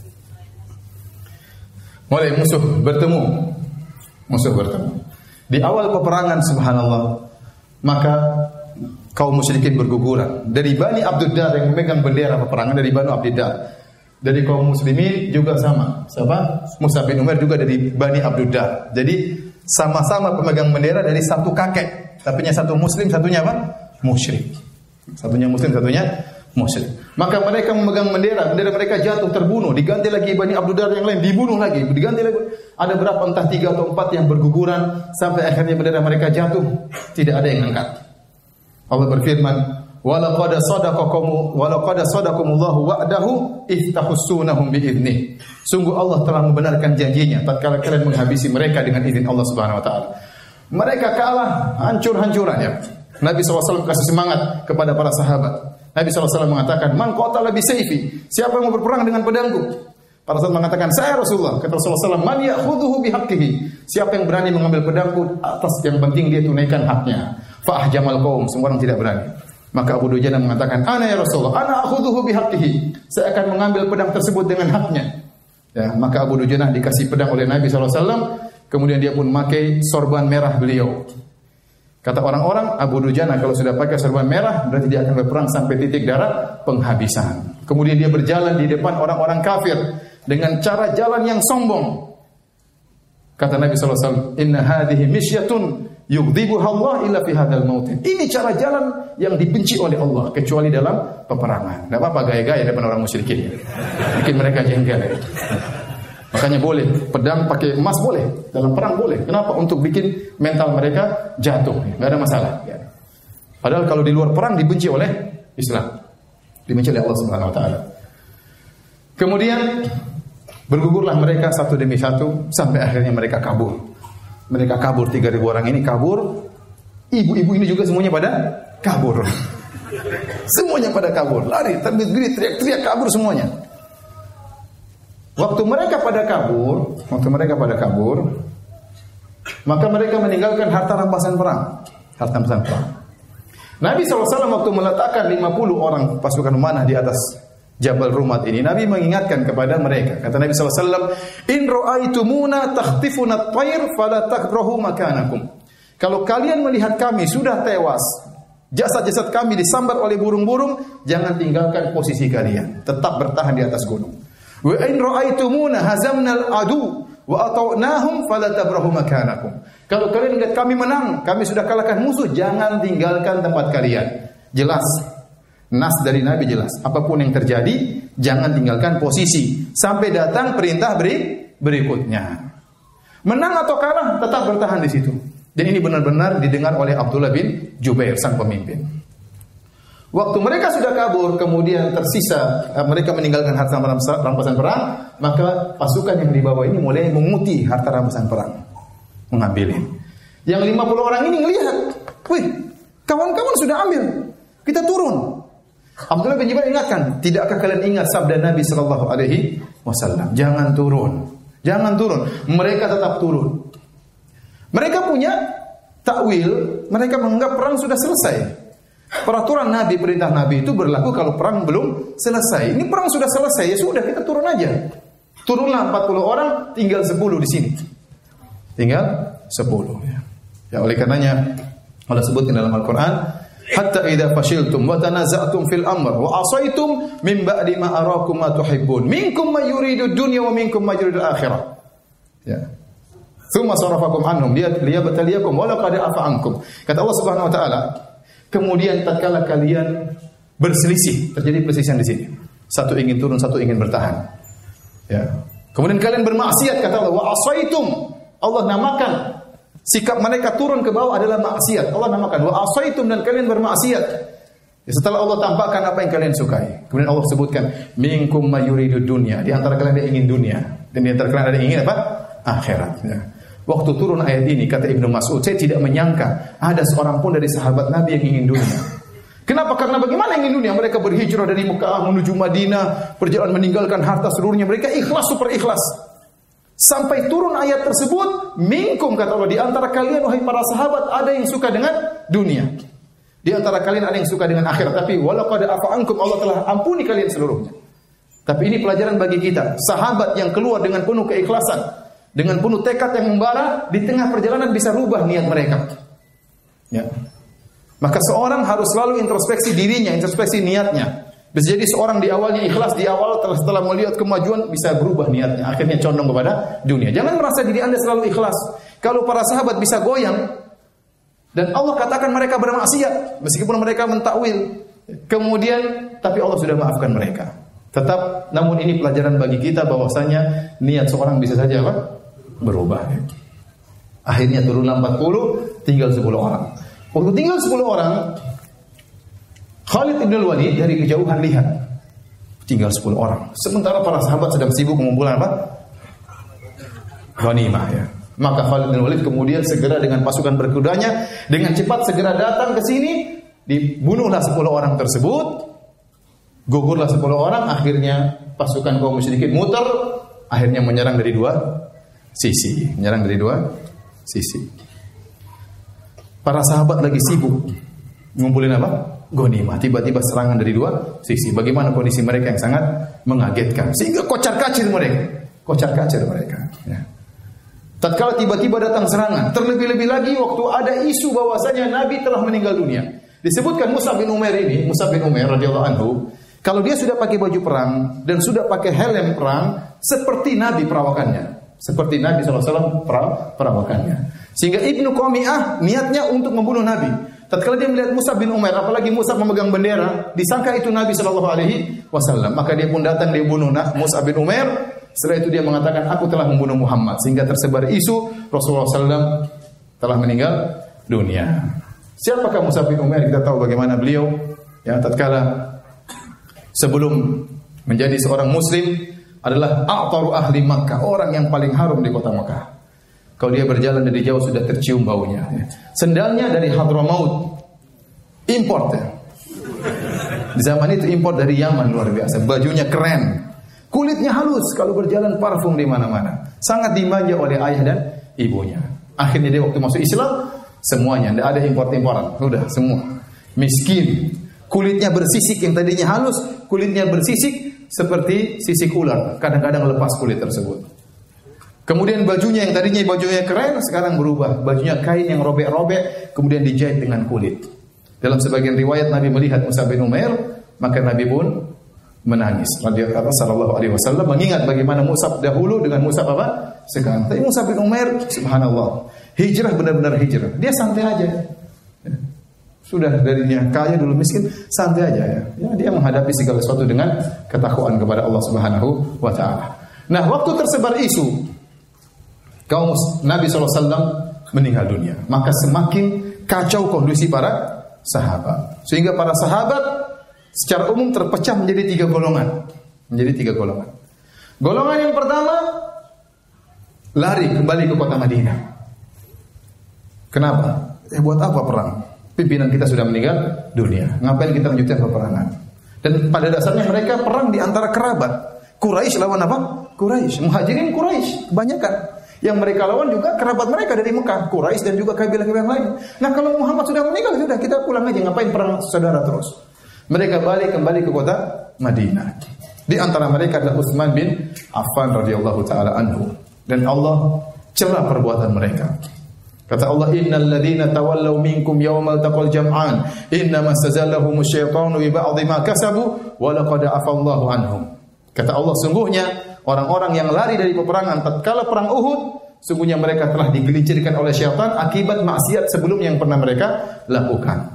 Mulai musuh bertemu. Musuh bertemu. Di awal peperangan subhanallah, maka kaum musyrikin berguguran. Dari Bani Abdiddar yang memegang bendera peperangan dari Bani Abdiddar. Dari kaum muslimin juga sama. Siapa? Mus'ab bin Umair juga dari Bani Abdiddar. Jadi sama-sama pemegang bendera dari satu kakek. Tapi satu muslim, satunya apa? Musyrik. Satunya muslim, satunya musyrik. Maka mereka memegang bendera, bendera mereka jatuh terbunuh, diganti lagi Bani Abdiddar yang lain dibunuh lagi, diganti lagi. Ada berapa entah tiga atau empat yang berguguran sampai akhirnya bendera mereka jatuh, tidak ada yang angkat. Allah berfirman, "Walaqad sadaqakum walaqad sadaqakumullahu wa'dahu ihtahussunahum bi'idznih." Sungguh Allah telah membenarkan janjinya tatkala kalian menghabisi mereka dengan izin Allah Subhanahu wa taala. Mereka kalah hancur-hancuran ya. Nabi shallallahu alaihi wasallam kasih semangat kepada para sahabat. Nabi shallallahu alaihi wasallam mengatakan, "Man qatala bi sayfi?" Siapa yang mau berperang dengan pedangku? Para sahabat mengatakan, "Saya Rasulullah." Kata Rasulullah shallallahu alaihi wasallam, "Man ya'khudhuhu bihaqqihi?" Siapa yang berani mengambil pedangku atas yang penting dia tunaikan haknya. Fa ahjamal qaum, semua orang tidak berani. Maka Abu Dujana mengatakan, "Ana ya Rasulullah, ana akhudhuhu bihaqqihi." Saya akan mengambil pedang tersebut dengan haknya. Ya, maka Abu Dujana dikasih pedang oleh Nabi shallallahu alaihi wasallam, kemudian dia pun memakai sorban merah beliau. Kata orang-orang, Abu Dujana kalau sudah pakai sorban merah berarti dia akan berperang sampai titik darah penghabisan. Kemudian dia berjalan di depan orang-orang kafir dengan cara jalan yang sombong. Kata Nabi shallallahu alaihi wasallam, "Inna hadhihi misyatun yughdibuha Allah illa fi hadzal mautin." Ini cara jalan yang dibenci oleh Allah kecuali dalam peperangan. Enggak apa-apa gaya-gaya depan orang musyrikin. Bikin mereka jengkel. Ya. Makanya boleh, pedang pakai emas boleh, dalam perang boleh. Kenapa? Untuk bikin mental mereka jatuh, enggak ada masalah. Ya. Padahal kalau di luar perang dibenci oleh Islam, dibenci oleh Allah Subhanahu Wa Taala. Kemudian bergugurlah mereka satu demi satu sampai akhirnya mereka kabur. Mereka kabur tiga ribu orang ini kabur. Ibu-ibu ini juga semuanya pada kabur. Semuanya pada kabur, lari, terbit-bit, teriak-teriak kabur semuanya. Waktu mereka pada kabur, waktu mereka pada kabur, maka mereka meninggalkan harta rampasan perang. Harta rampasan perang. Nabi shallallahu alaihi wasallam waktu meletakkan lima puluh orang pasukan memanah di atas Jabal Rumat ini, Nabi mengingatkan kepada mereka. Kata Nabi shallallahu alaihi wasallam, "In ra'aitumuna takhtifuna at-tayr fala takrahu makanakum." Kalau kalian melihat kami sudah tewas, jasad-jasad kami disambar oleh burung-burung, jangan tinggalkan posisi kalian. Tetap bertahan di atas gunung. Wa in ra'aitumuna hazamnal adu wa atawnahum fala tabrahu makanakum. Kalau kalian lihat kami menang, kami sudah kalahkan musuh, jangan tinggalkan tempat kalian. Jelas. Nas dari Nabi jelas. Apapun yang terjadi, jangan tinggalkan posisi sampai datang perintah beri berikutnya. Menang atau kalah, tetap bertahan di situ. Dan ini benar-benar didengar oleh Abdullah bin Jubair sang pemimpin. Waktu mereka sudah kabur, kemudian tersisa, mereka meninggalkan harta rampasan perang, maka pasukan yang dibawa ini mulai menguti harta rampasan perang, mengambilnya. Yang lima puluh orang ini melihat, wih, kawan-kawan sudah ambil, kita turun. Abdullah bin Jubair ingatkan, tidakkah kalian ingat sabda Nabi Sallallahu Alaihi Wasallam? Jangan turun, jangan turun. Mereka tetap turun. Mereka punya takwil, mereka menganggap perang sudah selesai. Peraturan Nabi, perintah Nabi itu berlaku kalau perang belum selesai. Ini perang sudah selesai, ya sudah kita turun aja. Turunlah empat puluh orang, tinggal sepuluh di sini. Tinggal sepuluh ya. Ya oleh karenanya Allah sebutkan dalam Al-Qur'an, hatta idza fashiltum wa tanaza'tum fil amr wa asaitum min ba'di ma arakum ma tuhibbun minkum may yuridu dunya wa minkum may yuridu akhirah. Ya. Tsumma sarafakum anhum liyabtaliyakum wa laqad afa ankum. Kata Allah Subhanahu wa taala, kemudian tatkala kalian berselisih, terjadi perselisihan di sini. Satu ingin turun, satu ingin bertahan. Ya. Kemudian kalian bermaksiat, kata Allah, wa asaitum. Allah namakan sikap mereka turun ke bawah adalah maksiat. Allah namakan wa asaitum, dan kalian bermaksiat. Ya, setelah Allah tampakkan apa yang kalian sukai. Kemudian Allah sebutkan minkum mayuridu dunya. Di antara kalian ada yang ingin dunia, dan di antara kalian ada yang ingin apa? Akhirat. Ya. Waktu turun ayat ini, kata Ibnu Mas'ud, saya tidak menyangka ada seorang pun dari sahabat Nabi yang ingin dunia. Kenapa? Karena bagaimana ingin dunia? Mereka berhijrah dari Mekah menuju Madinah, perjalanan meninggalkan harta seluruhnya. Mereka ikhlas, super ikhlas. Sampai turun ayat tersebut, minkum, kata Allah, di antara kalian wahai para sahabat ada yang suka dengan dunia. Di antara kalian ada yang suka dengan akhirat. Tapi walaqad afa ankum, Allah telah ampuni kalian seluruhnya. Tapi ini pelajaran bagi kita. Sahabat yang keluar dengan penuh keikhlasan, dengan penuh tekad yang membara, di tengah perjalanan bisa rubah niat mereka. Ya. Maka seorang harus selalu introspeksi dirinya, introspeksi niatnya. Bisa jadi seorang di awalnya ikhlas, di awal setelah melihat kemajuan bisa berubah niatnya, akhirnya condong kepada dunia. Jangan merasa diri Anda selalu ikhlas. Kalau para sahabat bisa goyang, dan Allah katakan mereka bermaksiat, meskipun mereka mentakwil, kemudian tapi Allah sudah maafkan mereka. Tetap, namun ini pelajaran bagi kita bahwasanya niat seorang bisa saja apa? Berubah. Akhirnya turunlah empat puluh, tinggal sepuluh orang. Waktu tinggal sepuluh orang, Khalid bin Walid dari kejauhan lihat tinggal sepuluh orang. Sementara para sahabat sedang sibuk mengumpulkan apa? Ghanimah, ya. Maka Khalid bin Walid kemudian segera dengan pasukan berkudanya dengan cepat segera datang ke sini, dibunuhlah sepuluh orang tersebut. Gugurlah sepuluh orang, akhirnya pasukan kaum musyrikin muter, akhirnya menyerang dari dua sisi, menyerang dari dua sisi. Para sahabat lagi sibuk ngumpulin apa? Ghanimah. Tiba-tiba serangan dari dua sisi. Bagaimana kondisi mereka yang sangat mengagetkan, sehingga kocar-kacir mereka, kocar-kacir mereka. Ya. Tatkala tiba-tiba datang serangan, terlebih-lebih lagi waktu ada isu bahwasanya Nabi telah meninggal dunia. Disebutkan Mus'ab bin Umair ini, Mus'ab bin Umair radhiyallahu anhu, kalau dia sudah pakai baju perang dan sudah pakai helm perang, seperti Nabi perawakannya, seperti Nabi shallallahu alaihi wasallam perawakannya. Sehingga Ibnu Qami'ah niatnya untuk membunuh Nabi. Tatkala dia melihat Mus'ab bin Umair, apalagi Mus'ab memegang bendera, disangka itu Nabi shallallahu alaihi wasallam. Maka dia pun datang, dia bunuh Mus'ab bin Umair. Setelah itu dia mengatakan, aku telah membunuh Muhammad. Sehingga tersebar isu Rasulullah shallallahu alaihi wasallam telah meninggal dunia. Siapakah Mus'ab bin Umair? Kita tahu bagaimana beliau, ya, tatkala sebelum menjadi seorang Muslim adalah a'taru ahli Makkah, orang yang paling harum di kota Makkah. Kalau dia berjalan dari jauh sudah tercium baunya. Sendalnya dari Hadramaut, import. Ya. Di zaman itu import dari Yaman, luar biasa. Bajunya keren, kulitnya halus. Kalau berjalan parfum di mana-mana. Sangat dimanja oleh ayah dan ibunya. Akhirnya dia waktu masuk Islam, semuanya, tidak ada import-imporan. Sudah semua miskin. Kulitnya bersisik, yang tadinya halus, kulitnya bersisik seperti sisik ular. Kadang-kadang lepas kulit tersebut. Kemudian bajunya yang tadinya bajunya keren, sekarang berubah. Bajunya kain yang robek-robek, kemudian dijahit dengan kulit. Dalam sebagian riwayat Nabi melihat Mus'ab bin Umair, maka Nabi pun menangis. Radhiyallahu sallallahu alaihi wasallam mengingat bagaimana Mus'ab dahulu dengan Mus'ab apa? Sekarang. Tapi Mus'ab bin Umair, subhanallah, hijrah benar-benar hijrah. Dia santai aja. Sudah darinya kaya dulu miskin, santai aja ya. Ya, dia menghadapi segala sesuatu dengan ketakwaan kepada Allah Subhanahu wa taala. Nah, waktu tersebar isu kaum Nabi shallallahu alaihi wasallam meninggal dunia, maka semakin kacau kondisi para sahabat. Sehingga para sahabat secara umum terpecah menjadi tiga golongan. Menjadi tiga golongan. Golongan yang pertama, lari kembali ke kota Madinah. Kenapa? Eh, buat apa perang? Pimpinan kita sudah meninggal dunia. Ngapain kita melanjutkan peperangan? Dan pada dasarnya mereka perang di antara kerabat. Quraisy lawan apa? Quraisy. Muhajirin Quraisy kebanyakan. Yang mereka lawan juga kerabat mereka dari Mekah, Quraisy dan juga kabilah-kabilah lain. Nah, kalau Muhammad sudah meninggal, sudah kita pulang aja, ngapain perang saudara terus? Mereka balik kembali ke kota Madinah. Di antara mereka adalah Utsman bin Affan radhiyallahu taala anhu, dan Allah cela perbuatan mereka. Kata Allah, innal ladzina tawallaw minkum yawmal taqal jam'an innama stazallahum asyaitanu bi ba'dhi ma kasabu wa laqad afallahu anhum. Kata Allah, sungguhnya orang-orang yang lari dari peperangan tatkala perang Uhud, sungguhnya mereka telah digelincirkan oleh syaitan akibat maksiat sebelum yang pernah mereka lakukan.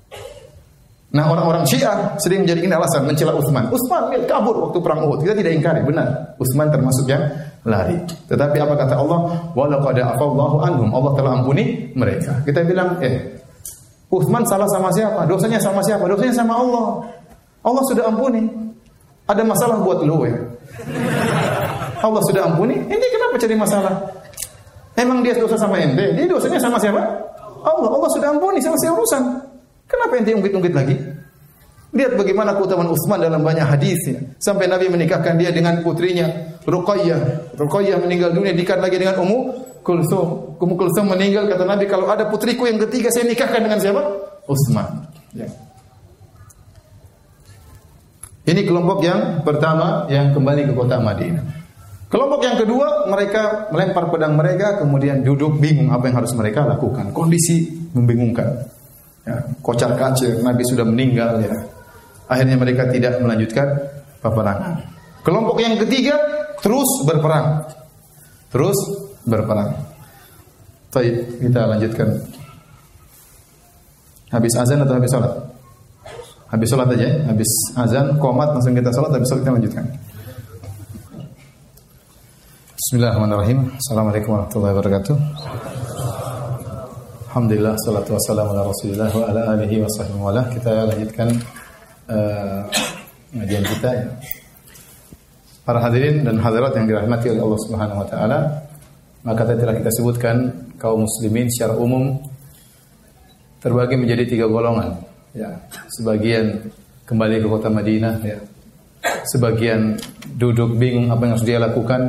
Nah, orang-orang Syiah sering menjadikan alasan mencela Utsman. Utsman kabur waktu perang Uhud. Kita tidak ingkari, benar. Utsman termasuk yang lari. Tetapi apa kata Allah? Wa laqad afallahu anhum. Allah telah ampuni mereka. Kita bilang, eh, Utsman salah sama siapa? Dosanya sama siapa? Dosanya sama Allah. Allah sudah ampuni. Ada masalah buat lu ya. Allah sudah ampuni. Ini kenapa cari masalah? Emang dia dosa sama ente? Dia dosanya sama siapa? Allah. Allah sudah ampuni, sama siapa urusan. Kenapa ente ungkit-ungkit lagi? Lihat bagaimana keutamaan Utsman dalam banyak hadisnya. Sampai Nabi menikahkan dia dengan putrinya Ruqayyah. Ruqayyah meninggal dunia, dinikah lagi dengan Ummu Kulsum. Ummu Kulsum meninggal, kata Nabi, kalau ada putriku yang ketiga saya nikahkan dengan siapa? Utsman. Ya. Ini kelompok yang pertama yang kembali ke kota Madinah. Kelompok yang kedua, mereka melempar pedang mereka, kemudian duduk bingung apa yang harus mereka lakukan. Kondisi membingungkan. Ya, kocar kacir, Nabi sudah meninggal. Ya. Akhirnya mereka tidak melanjutkan peperangan. Kelompok yang ketiga terus berperang, terus berperang. Baik, kita lanjutkan. Habis azan atau habis sholat? Habis sholat aja, ya? Habis azan, qomat langsung kita sholat, habis sholat kita lanjutkan. Bismillahirrahmanirrahim. Assalamualaikum warahmatullahi wabarakatuh. Alhamdulillah, salatu wassalamu ala Rasulillah wa ala alihi wa sahbihi wa ala. Kita lanjutkan uh, ngajian kita ya. Para hadirin dan hadirat yang dirahmati oleh Allah Subhanahu wa taala, maka tadi telah kita sebutkan kaum muslimin secara umum terbagi menjadi tiga golongan ya. Sebagian kembali ke kota Madinah ya. Sebagian duduk bingung apa yang harus dia lakukan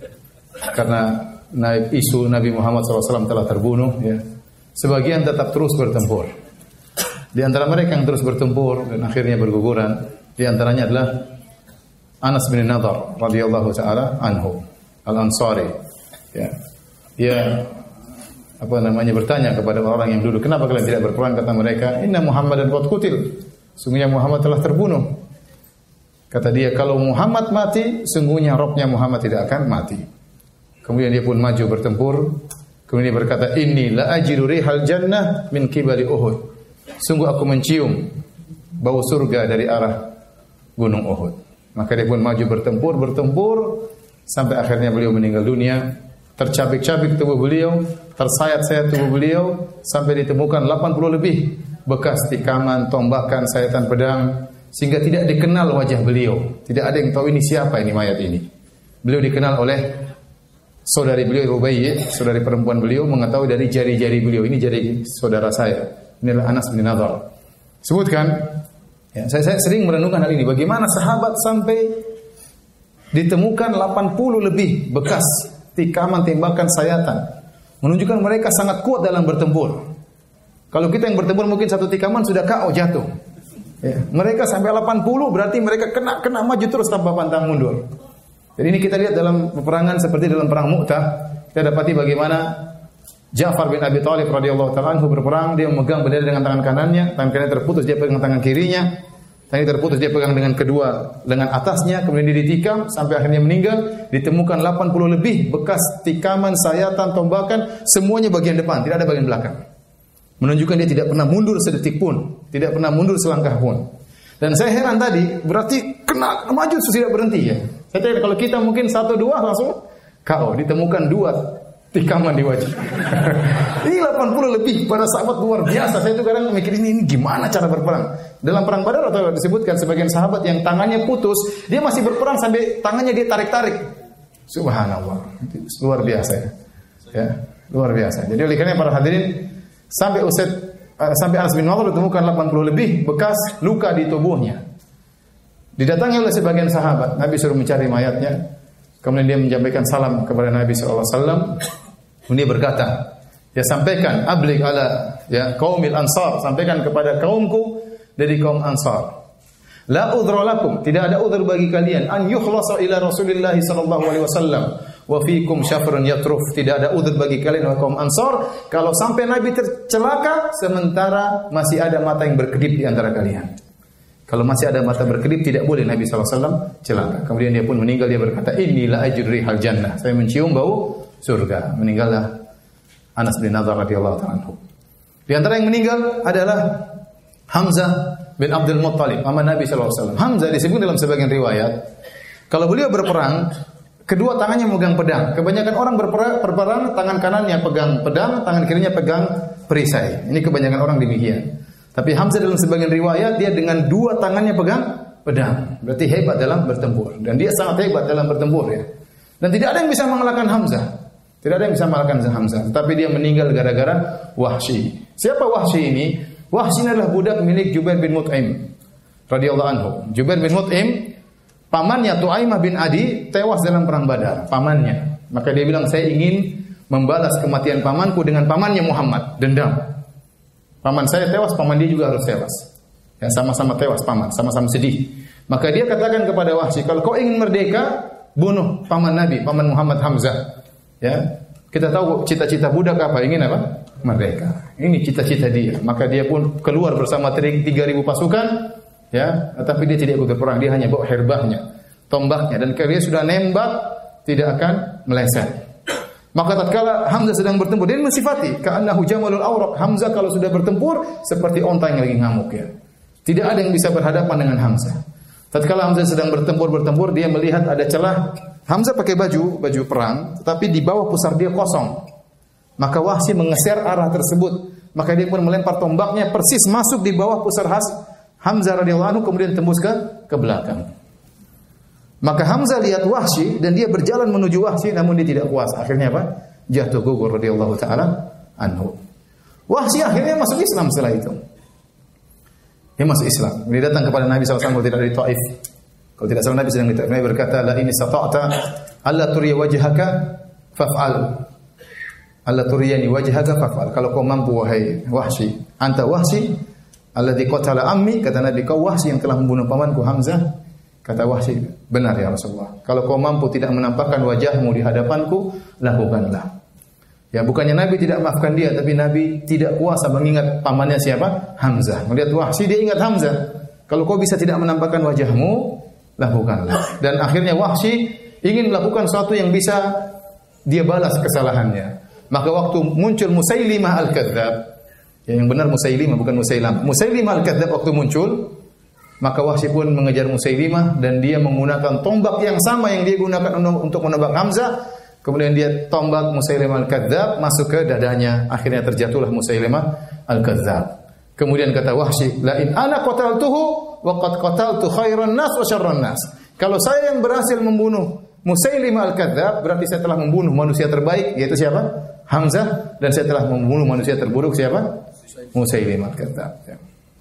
karena isu Nabi Muhammad shallallahu alaihi wasallam telah terbunuh ya. Sebagian tetap terus bertempur. Di antara mereka yang terus bertempur dan akhirnya berguguran, di antaranya adalah Anas bin Nadhr radhiyallahu taala anhu, Al-Ansari. Ya. Dia apa namanya bertanya kepada orang yang duduk, "Kenapa kalian tidak berperang?" Kata mereka, "Inna Muhammadan qad qutil." Sungguhnya Muhammad telah terbunuh. Kata dia, "Kalau Muhammad mati, sungguhnya rohnya Muhammad tidak akan mati." Kemudian dia pun maju bertempur. Kemudian dia berkata, "Inni la ajidu rihal jannah min qibali Uhud." Sungguh aku mencium bau surga dari arah gunung Uhud. Maka dia pun maju bertempur, bertempur sampai akhirnya beliau meninggal dunia. Tercabik-cabik tubuh beliau, tersayat-sayat tubuh beliau sampai ditemukan delapan puluh lebih bekas tikaman, tombakan, sayatan pedang sehingga tidak dikenal wajah beliau. Tidak ada yang tahu ini siapa ini mayat ini. Beliau dikenal oleh saudari beliau Rubaiyah, saudari perempuan beliau mengetahui dari jari-jari beliau, ini jari saudara saya. Inilah Anas bin Nadhr. Sebutkan, ya, saya, saya sering merenungkan hal ini. Bagaimana sahabat sampai ditemukan delapan puluh lebih bekas tikaman, tembakan, sayatan, menunjukkan mereka sangat kuat dalam bertempur. Kalau kita yang bertempur mungkin satu tikaman sudah K O jatuh. Ya, mereka sampai delapan puluh berarti mereka kena kena maju terus tanpa pantang mundur. Jadi ini kita lihat dalam peperangan seperti dalam perang Mu'tah, kita dapati bagaimana Ja'far bin Abi Thalib radhiyallahu ta'ala anhu berperang, dia memegang bendera dengan tangan kanannya, tangan kanannya terputus, dia pegang tangan kirinya, tangan terputus, dia pegang dengan kedua lengan atasnya, kemudian dia ditikam sampai akhirnya meninggal. Ditemukan delapan puluh lebih bekas tikaman, sayatan, tombakan, semuanya bagian depan, tidak ada bagian belakang. Menunjukkan dia tidak pernah mundur sedetik pun, tidak pernah mundur selangkah pun. Dan saya heran tadi, berarti kena maju tidak berhenti ya. Saya tanya kalau kita mungkin satu dua langsung K O, ditemukan dua tikaman di wajah. Ini delapan puluh lebih pada sahabat luar biasa. Saya itu kadang mikir ini, ini gimana cara berperang. Dalam perang Badar atau disebutkan sebagian sahabat yang tangannya putus, dia masih berperang sampai tangannya dia tarik-tarik. Subhanallah. Luar biasa ya. Ya, luar biasa. Jadi oleh karena para hadirin sampai Usaid uh, sampai Anas bin Nadhr ditemukan delapan puluh lebih bekas luka di tubuhnya. Didatangi oleh sebagian sahabat, Nabi suruh mencari mayatnya. Kemudian dia menyampaikan salam kepada Nabi sallallahu alaihi wasallam. Kemudian dia berkata, dia sampaikan ablig ala ya qaumil ansar, sampaikan kepada kaumku dari kaum Ansar. La udhra lakum, tidak ada udhur bagi kalian an yukhlasa ila Rasulillah sallallahu alaihi wasallam wa fiikum syafrun yatruf, tidak ada udhur bagi kalian wahai kaum Ansar kalau sampai Nabi tercelaka sementara masih ada mata yang berkedip di antara kalian. Kalau masih ada mata berkedip tidak boleh Nabi sallallahu alaihi wasallam celaka. Kemudian dia pun meninggal, dia berkata, "Inni la ajidu rihal jannah." Saya mencium bau surga. Meninggallah Anas bin Nadhr radhiyallahu ta'ala anhu. Di antara yang meninggal adalah Hamzah bin Abdul Muttalib, paman Nabi sallallahu alaihi wasallam. Hamzah disebut dalam sebagian riwayat, kalau beliau berperang, kedua tangannya memegang pedang. Kebanyakan orang berperang, berperang tangan kanannya pegang pedang, tangan kirinya pegang perisai. Ini kebanyakan orang demikian. Tapi Hamzah dalam sebagian riwayat dia dengan dua tangannya pegang pedang. Berarti hebat dalam bertempur. Dan dia sangat hebat dalam bertempur ya. Dan tidak ada yang bisa mengalahkan Hamzah. Tidak ada yang bisa mengalahkan Hamzah. Tetapi dia meninggal gara-gara Wahsy. Siapa Wahsy ini? Wahsy adalah budak milik Jubair bin Mut'im radhiyallahu anhu. Jubair bin Mut'im, pamannya Tu'aimah bin Adi tewas dalam perang Badar. Pamannya. Maka dia bilang, saya ingin membalas kematian pamanku dengan pamannya Muhammad. Dendam. Paman saya tewas, paman dia juga harus tewas. Ya, sama-sama tewas paman, sama-sama sedih. Maka dia katakan kepada Wahsy, kalau kau ingin merdeka, bunuh paman Nabi, paman Muhammad Hamzah. Ya, kita tahu cita-cita budak apa? Ingin apa? Merdeka. Ini cita-cita dia. Maka dia pun keluar bersama tiga ribu pasukan, ya, tapi dia tidak ikut berperang, dia hanya bawa herbahnya, tombaknya, dan kalau dia sudah nembak tidak akan meleset. Maka tatkala Hamzah sedang bertempur, dia mensifati ka'annahu jamalul awraq. Hamzah kalau sudah bertempur seperti onta yang lagi ngamuk, ya. Tidak ada yang bisa berhadapan dengan Hamzah. Tatkala Hamzah sedang bertempur-bertempur, dia melihat ada celah. Hamzah pakai baju, baju perang, tetapi di bawah pusar dia kosong. Maka Wahsy mengeser arah tersebut. Maka dia pun melempar tombaknya persis masuk di bawah pusar Has Hamzah radhiyallahu anhu, kemudian tembus ke ke belakang. Maka Hamzah lihat Wahsy dan dia berjalan menuju Wahsy, namun dia tidak kuasa. Akhirnya apa? Jatuh gugur radhiyallahu taala anhu. Wahsy akhirnya masuk Islam setelah itu. Dia masuk Islam. Dia datang kepada Nabi sallallahu alaihi wasallam tidak dari Taif. Kalau tidak salah Nabi sedang di Taif. Nabi berkata, "La in istata'ta alla turiya wajhaka faf'al. Alla turiyani wajhaka faf'al." Kalau kau mampu wahai Wahsy, anta Wahsy alladzi qatala ammi, kata Nabi, kau Wahsy yang telah membunuh pamanku Hamzah. Kata Wahsy, benar ya Rasulullah. Kalau kau mampu tidak menampakkan wajahmu di hadapanku, lakukanlah. Ya, bukannya Nabi tidak maafkan dia, tapi Nabi tidak kuasa mengingat pamannya siapa? Hamzah. Melihat Wahsy, dia ingat Hamzah. Kalau kau bisa tidak menampakkan wajahmu, lakukanlah. Dan akhirnya Wahsy ingin melakukan sesuatu yang bisa dia balas kesalahannya. Maka waktu muncul Musailimah Al-Kadzdzab, ya, yang benar Musailimah bukan Musailamah. Musailimah Al-Kadzdzab waktu muncul, maka Wahsy pun mengejar Musailimah dan dia menggunakan tombak yang sama yang dia gunakan untuk menebak Hamzah. Kemudian dia tombak Musailimah Al-Kadzdzab masuk ke dadanya. Akhirnya terjatuhlah Musailimah Al-Kadzdzab. Kemudian kata Wahsy, "La in ana qataltuhu wa qad qataltu khairan nas wa syarran nas." Kalau saya yang berhasil membunuh Musailimah Al-Kadzdzab, berarti saya telah membunuh manusia terbaik, yaitu siapa? Hamzah, dan saya telah membunuh manusia terburuk siapa? Musailimah Al-Kadzdzab. Ya.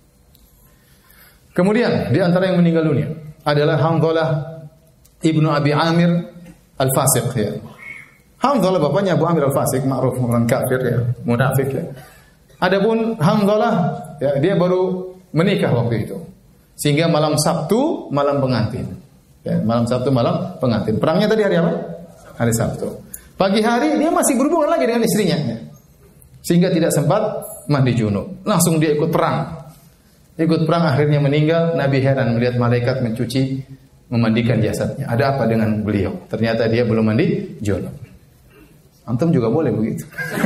Kemudian di antara yang meninggal dunia adalah Hanzalah ibnu Abi Amir Al-Fasiq, ya. Hanzalah bapaknya Abu Amir Al-Fasiq, ma'ruf orang kafir, ya, munafik, ya. Adapun Hanzalah, ya, dia baru menikah waktu itu. Sehingga malam Sabtu malam pengantin. Ya, malam Sabtu malam pengantin. Perangnya tadi hari apa? Hari Sabtu. Pagi hari dia masih berhubungan lagi dengan istrinya, ya. Sehingga tidak sempat mandi junub. Langsung dia ikut perang. Ikut perang akhirnya meninggal. Nabi heran melihat malaikat mencuci, memandikan jasadnya. Ada apa dengan beliau? Ternyata dia belum mandi junub. Antum juga boleh begitu.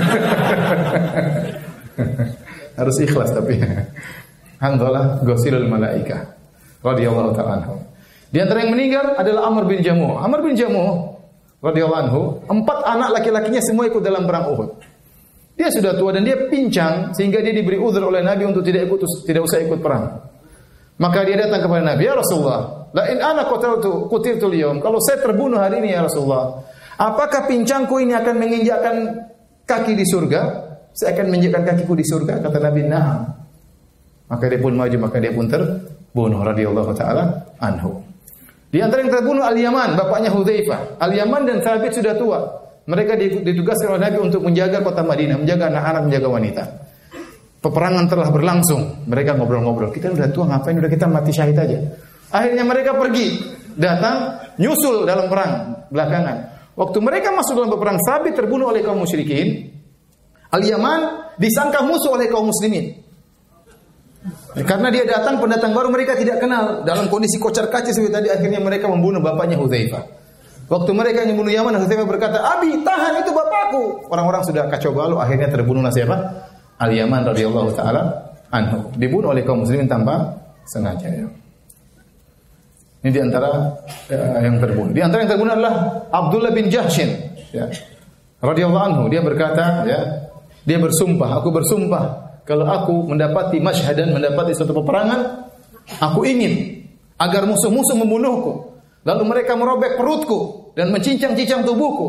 Harus ikhlas tapi. Hanzalah ghusilul malaikah radhiyallahu ta'ala anhu. Di antara yang meninggal adalah Amr bin Jamuh. Amr bin Jamuh radhiyallahu anhu, empat anak laki-lakinya semua ikut dalam perang Uhud. Dia sudah tua dan dia pincang sehingga dia diberi uzur oleh Nabi untuk tidak ikut tidak usah ikut perang. Maka dia datang kepada Nabi, "Ya Rasulullah, la in ana qataltu qutiltu al-yawm." Kalau saya terbunuh hari ini ya Rasulullah, apakah pincangku ini akan menginjakkan kaki di surga? Saya akan menginjakkan kakiku di surga? Kata Nabi, "Na'am." Maka dia pun maju, maka dia pun terbunuh radhiyallahu taala anhu. Di antara yang terbunuh Al-Yaman, bapaknya Hudzaifah. Al-Yaman dan Thabit sudah tua. Mereka ditugaskan oleh Nabi untuk menjaga kota Madinah, menjaga anak-anak, menjaga wanita. Peperangan telah berlangsung. Mereka ngobrol-ngobrol. Kita udah tua, ngapain? Udah kita mati syahid aja. Akhirnya mereka pergi, datang, nyusul dalam perang belakangan. Waktu mereka masuk dalam peperangan, Thabit terbunuh oleh kaum musyrikin. Al-Yaman disangka musuh oleh kaum muslimin. Karena dia datang, pendatang baru, mereka tidak kenal. Dalam kondisi kocar-kacir seperti tadi, akhirnya mereka membunuh bapaknya Hudzaifah. Waktu mereka yang membunuh Yaman, Hudzaifah berkata, "Abi, tahan, itu bapakku." Orang-orang sudah kacau balau, akhirnya terbunuhlah siapa? Al-Yaman radhiyallahu taala anhu. Dibunuh oleh kaum muslimin tanpa sengaja, ya. Ini di antara uh, yang terbunuh. Di antara yang terbunuh adalah Abdullah bin Jahshin, ya. Radhiyallahu anhu, dia berkata, ya, dia bersumpah, "Aku bersumpah kalau aku mendapati masyhadan, mendapati suatu peperangan, aku ingin agar musuh-musuh membunuhku. Lalu mereka merobek perutku dan mencincang-cincang tubuhku.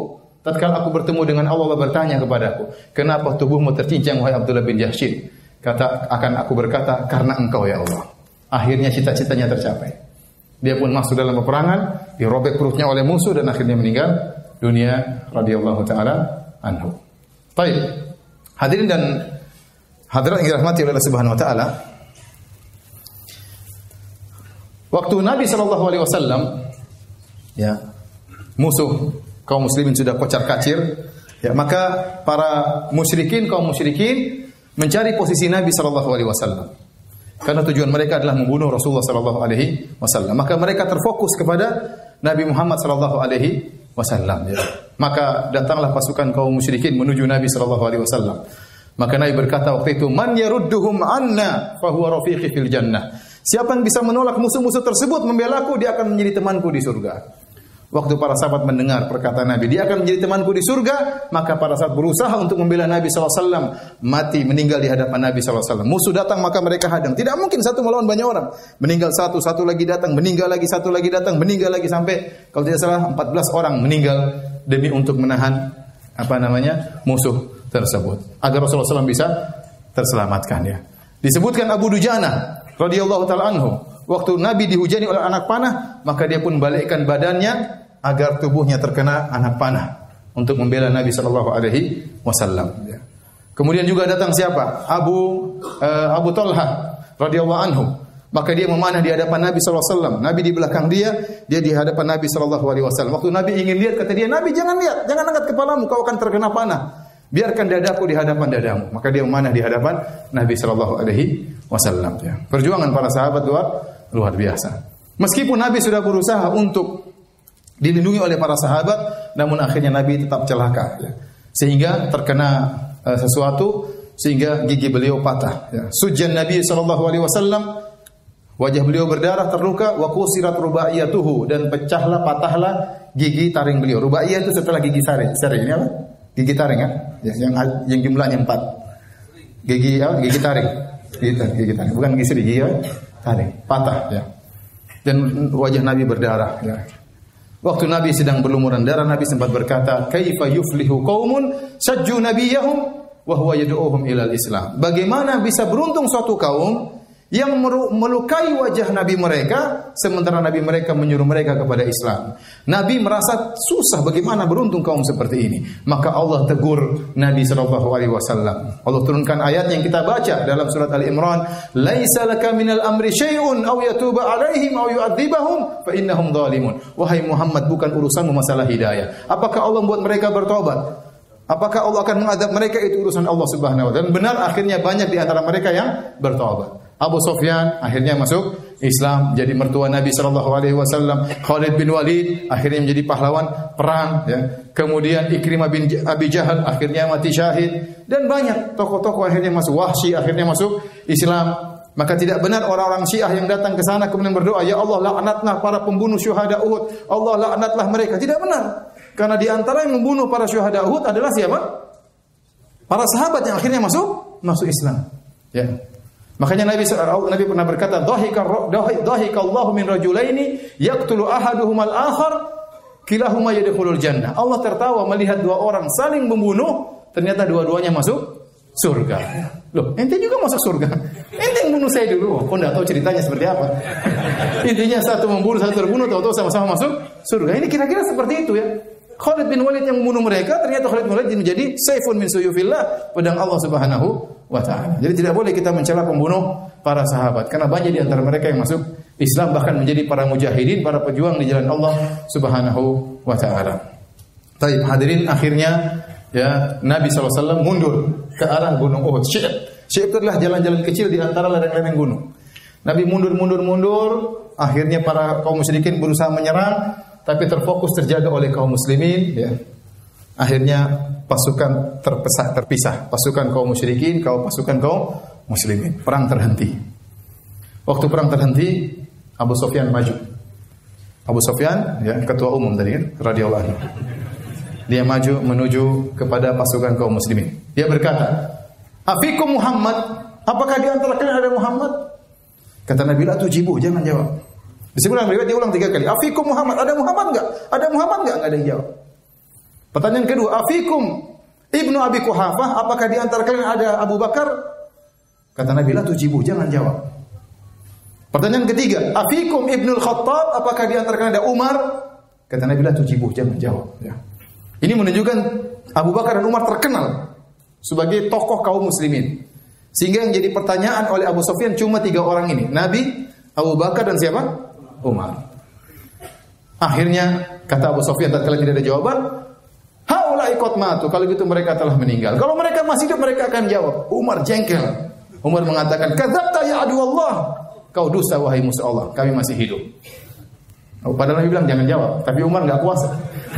Tatkala aku bertemu dengan Allah, Allah bertanya kepadaku, kenapa tubuhmu tercincang wahai Abdullah bin Jahsy? Kata akan aku berkata, karena engkau ya Allah. Akhirnya cita-citanya tercapai. Dia pun masuk dalam peperangan, dirobek perutnya oleh musuh dan akhirnya meninggal dunia radhiyallahu taala anhu. Baik. Hadirin dan hadirat yang dirahmati oleh Allah Subhanahu wa taala. Waktu Nabi sallallahu alaihi wasallam ya, musuh kaum muslimin sudah kocar-kacir, ya, maka para musyrikin, kaum musyrikin mencari posisi Nabi sallallahu alaihi wasallam. Karena tujuan mereka adalah membunuh Rasulullah sallallahu alaihi wasallam. Maka mereka terfokus kepada Nabi Muhammad sallallahu alaihi wasallam, ya. Maka datanglah pasukan kaum musyrikin menuju Nabi sallallahu alaihi wasallam. Maka Nabi berkata waktu itu, "Man yarudduhum anna fa huwa rafiqi fil jannah." Siapa yang bisa menolak musuh-musuh tersebut membelaku, dia akan menjadi temanku di surga. Waktu para sahabat mendengar perkataan Nabi, dia akan menjadi temanku di surga, maka para sahabat berusaha untuk membela Nabi sallallahu alaihi wasallam, mati meninggal di hadapan Nabi sallallahu alaihi wasallam. Musuh datang maka mereka hadang. Tidak mungkin satu melawan banyak orang. Meninggal satu, satu lagi datang, meninggal lagi, satu lagi datang, meninggal lagi, sampai kalau tidak salah empat belas orang meninggal demi untuk menahan apa namanya musuh tersebut, agar Rasulullah sallallahu alaihi wasallam bisa terselamatkan, ya. Disebutkan Abu Dujana radhiyallahu taala anhu, waktu Nabi dihujani oleh anak panah, maka dia pun balikkan badannya agar tubuhnya terkena anak panah untuk membela Nabi sallallahu alaihi wasallam. Kemudian juga datang siapa? Abu uh, Abu Talha radhiyallahu anhu. Maka dia memanah di hadapan Nabi sallallahu alaihi wasallam. Nabi di belakang dia, dia di hadapan Nabi sallallahu alaihi wasallam. Waktu Nabi ingin lihat, kata dia, "Nabi, jangan lihat, jangan angkat kepalamu, kau akan terkena panah. Biarkan dadaku di hadapan dadamu." Maka dia memanah di hadapan Nabi sallallahu alaihi wasallam, ya. Perjuangan para sahabat luar luar biasa. Meskipun Nabi sudah berusaha untuk dilindungi oleh para sahabat, namun akhirnya Nabi tetap celaka, ya. Sehingga terkena uh, sesuatu sehingga gigi beliau patah, ya. Sujjan Nabi sallallahu alaihi wasallam, wajah beliau berdarah, terluka, wa qusirat rubaiyatuhu, dan pecahlah, patahlah gigi taring beliau. Rubaiyah itu setelah gigi taring. Taring ini apa? Gigi taring, kan? Ya, yang yang jumlahnya empat. Gigi apa? Gigi taring. Gigi taring, gigi taring. Bukan gigi seri, gigi apa? Taring. Patah, ya. Dan wajah Nabi berdarah, ya. Waktu Nabi sedang berlumuran darah, Nabi sempat berkata, "Kaifa yuflihu qaumun sajju nabiyahum wa huwa yad'uuhum ilal Islam." Bagaimana bisa beruntung suatu kaum yang melukai wajah Nabi mereka, sementara Nabi mereka menyuruh mereka kepada Islam. Nabi merasa susah, bagaimana beruntung kaum seperti ini. Maka Allah tegur Nabi sallallahu alaihi wasallam. Allah turunkan ayat yang kita baca dalam surat Ali Imran, "Laisa laka minal amri syai'un aw yatuba 'alaihim aw yu'adzibahum fa innahum zalimun." Wahai Muhammad, bukan urusanmu masalah hidayah. Apakah Allah membuat mereka bertobat? Apakah Allah akan mengadab mereka? Itu urusan Allah Subhanahu wa taala. Dan benar akhirnya banyak di antara mereka yang bertobat. Abu Sufyan akhirnya masuk Islam, jadi mertua Nabi sallallahu alaihi wasallam. Khalid bin Walid akhirnya menjadi pahlawan perang, ya. Kemudian Ikrimah bin Abi Jahal akhirnya mati syahid, dan banyak tokoh-tokoh akhirnya masuk. Wahsy akhirnya masuk Islam. Maka tidak benar orang-orang Syiah yang datang ke sana kemudian berdoa, "Ya Allah, laknatlah para pembunuh syuhada Uhud. Allah laknatlah mereka." Tidak benar. Karena di antara yang membunuh para syuhada Uhud adalah siapa? Para sahabat yang akhirnya masuk masuk Islam, ya. Makanya Nabi Nabi pernah berkata, "Dhahika dhahika Allahu min rajulaini yaqtulu ahaduhuma al-akhar kilahuma yadkhulul jannah." Allah tertawa melihat dua orang saling membunuh, ternyata dua-duanya masuk surga. Loh, ente juga masuk surga. Ente yang bunuh saya dulu. Kok enggak tahu ceritanya seperti apa? Intinya satu membunuh, satu terbunuh, tahu-tahu sama-sama masuk surga. Ini kira-kira seperti itu, ya. Khalid bin Walid yang membunuh mereka, ternyata Khalid bin Walid menjadi saifun min suyufillah, pedang Allah Subhanahu wa taala. Jadi tidak boleh kita mencela pembunuh para sahabat, karena banyak di antara mereka yang masuk Islam, bahkan menjadi para mujahidin, para pejuang di jalan Allah Subhanahu wa taala. Baik, hadirin, akhirnya ya Nabi sallallahu alaihi wasallam mundur ke arah gunung Uhud. Syi'ab. Syi'ab itu adalah jalan-jalan kecil di antara lereng-lereng gunung. Nabi mundur mundur mundur, akhirnya para kaum musyrikin berusaha menyerang, tapi terfokus terjaga oleh kaum muslimin, ya. Akhirnya pasukan terpisah, terpisah. Pasukan kaum musyrikin, kaum pasukan kaum muslimin. Perang terhenti. Waktu perang terhenti, Abu Sufyan maju. Abu Sufyan, ya, ketua umum tadi kan, radhiyallahu anhu. Dia maju menuju kepada pasukan kaum muslimin. Dia berkata, "Afikum Muhammad? Apakah di antara kalian ada Muhammad?" Kata Nabi, "La tujibu, jangan jawab." Disebutkan riwayat dia ulang tiga kali. "Afikum Muhammad? Ada Muhammad enggak? Ada Muhammad enggak?" Enggak ada yang jawab. Pertanyaan kedua, afikum Ibnu Abi Quhafah, apakah di antara kalian ada Abu Bakar? Kata Nabi, la tujibu, jangan jawab. Pertanyaan ketiga, afikum Ibnu Khattab, apakah di antara kalian ada Umar? Kata Nabi, la tujibu, jangan jawab. Ya. Ini menunjukkan Abu Bakar dan Umar terkenal sebagai tokoh kaum muslimin. Sehingga yang jadi pertanyaan oleh Abu Sufyan cuma tiga orang ini. Nabi, Abu Bakar dan siapa? Umar. Akhirnya kata Abu Sufyan tatkala tidak ada jawaban, haula ikut matu. Kalau gitu mereka telah meninggal. Kalau mereka masih hidup mereka akan jawab. Umar jengkel. Umar mengatakan, kadzabta ya adu Allah. Kau dusta wahai musuh Allah. Kami masih hidup. Padahal Nabi bilang jangan jawab. Tapi Umar enggak kuasa.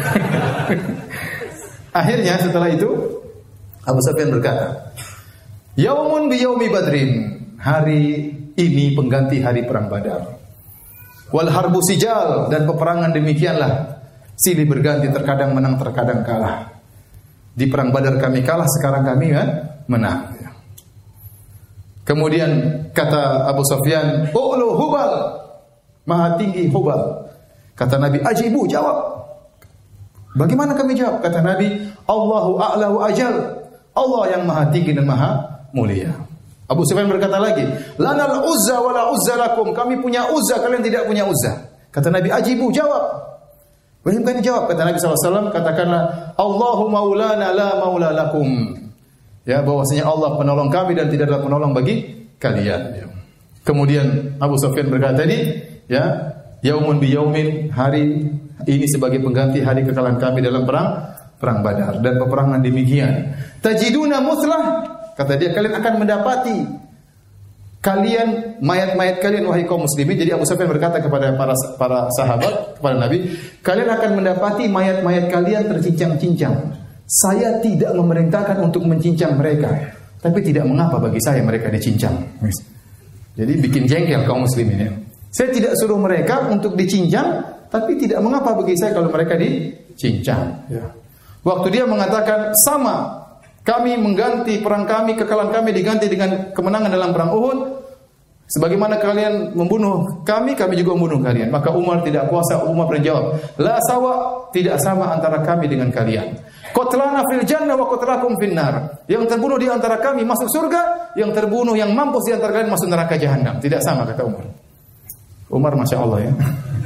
Akhirnya setelah itu Abu Sufyan berkata, Yaumun bi yaumi Badrin. Hari ini pengganti hari perang Badar. Wal harbu sijal, dan peperangan demikianlah. Silih berganti, terkadang menang, terkadang kalah. Di perang Badar kami kalah, sekarang kami ya, menang. Kemudian kata Abu Sufyan, "Ulu Hubal." Maha tinggi Hubal. Kata Nabi, "Ajibu, jawab." Bagaimana kami jawab? Kata Nabi, "Allahu a'la wa ajal." Allah yang maha tinggi dan maha mulia. Abu Sufyan berkata lagi, "Lanal uzza wa la uzza lakum." Kami punya uzza, kalian tidak punya uzza. Kata Nabi, "Ajibu, jawab." Bagaimana jawab? Kata Nabi sallallahu alaihi wasallam, katakanlah, "Allahu maulana la maula lakum." Ya, bahwasanya Allah penolong kami dan tidak ada penolong bagi kalian. Ya. Kemudian Abu Sufyan berkata tadi, ya, yaumun bi yaumin, hari ini sebagai pengganti hari kekalahan kami dalam perang perang Badar, dan peperangan demikian. Tajiduna muslah, kata dia, kalian akan mendapati kalian mayat-mayat kalian wahai kaum muslimin. Jadi Abu Sufyan berkata kepada para para sahabat, kepada Nabi, kalian akan mendapati mayat-mayat kalian tercincang-cincang. Saya tidak memerintahkan untuk mencincang mereka, tapi tidak mengapa bagi saya mereka dicincang. Jadi bikin jengkel kaum muslimin ya. Saya tidak suruh mereka untuk dicincang, tapi tidak mengapa bagi saya kalau mereka dicincang. Ya. Waktu dia mengatakan sama, kami mengganti perang kami, kekalahan kami diganti dengan kemenangan dalam perang Uhud. Sebagaimana kalian membunuh kami, kami juga membunuh kalian. Maka Umar tidak kuasa. Umar berjawab, la sawa, tidak sama antara kami dengan kalian. Qatlana fil jannah wa qatlakum fin nar. Yang terbunuh di antara kami masuk surga, yang terbunuh yang mampus di antara kalian masuk neraka jahanam. Tidak sama, kata Umar. Umar Masya Allah ya.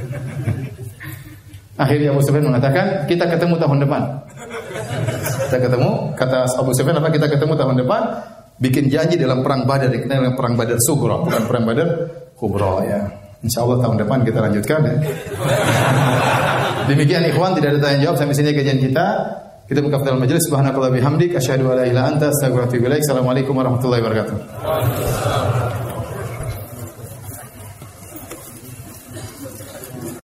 Akhirnya Abu Sufyan mengatakan, kita ketemu tahun depan. Kita ketemu, kata Abu Sufyan apa, kita ketemu tahun depan, bikin janji dalam perang Badar, dikenal dengan perang Badar Sughra, bukan perang Badar Kubra ya. Insyaallah tahun depan kita lanjutkan ya. Demikian ikhwan, tidak ada tanya jawab, sampai sini kajian kita. Kita buka dalam majelis. Subhanakallah bihamdik, asyhadu an la ilaha illa anta, astaghfiruka wa atubu ilaik. Assalamualaikum warahmatullahi wabarakatuh.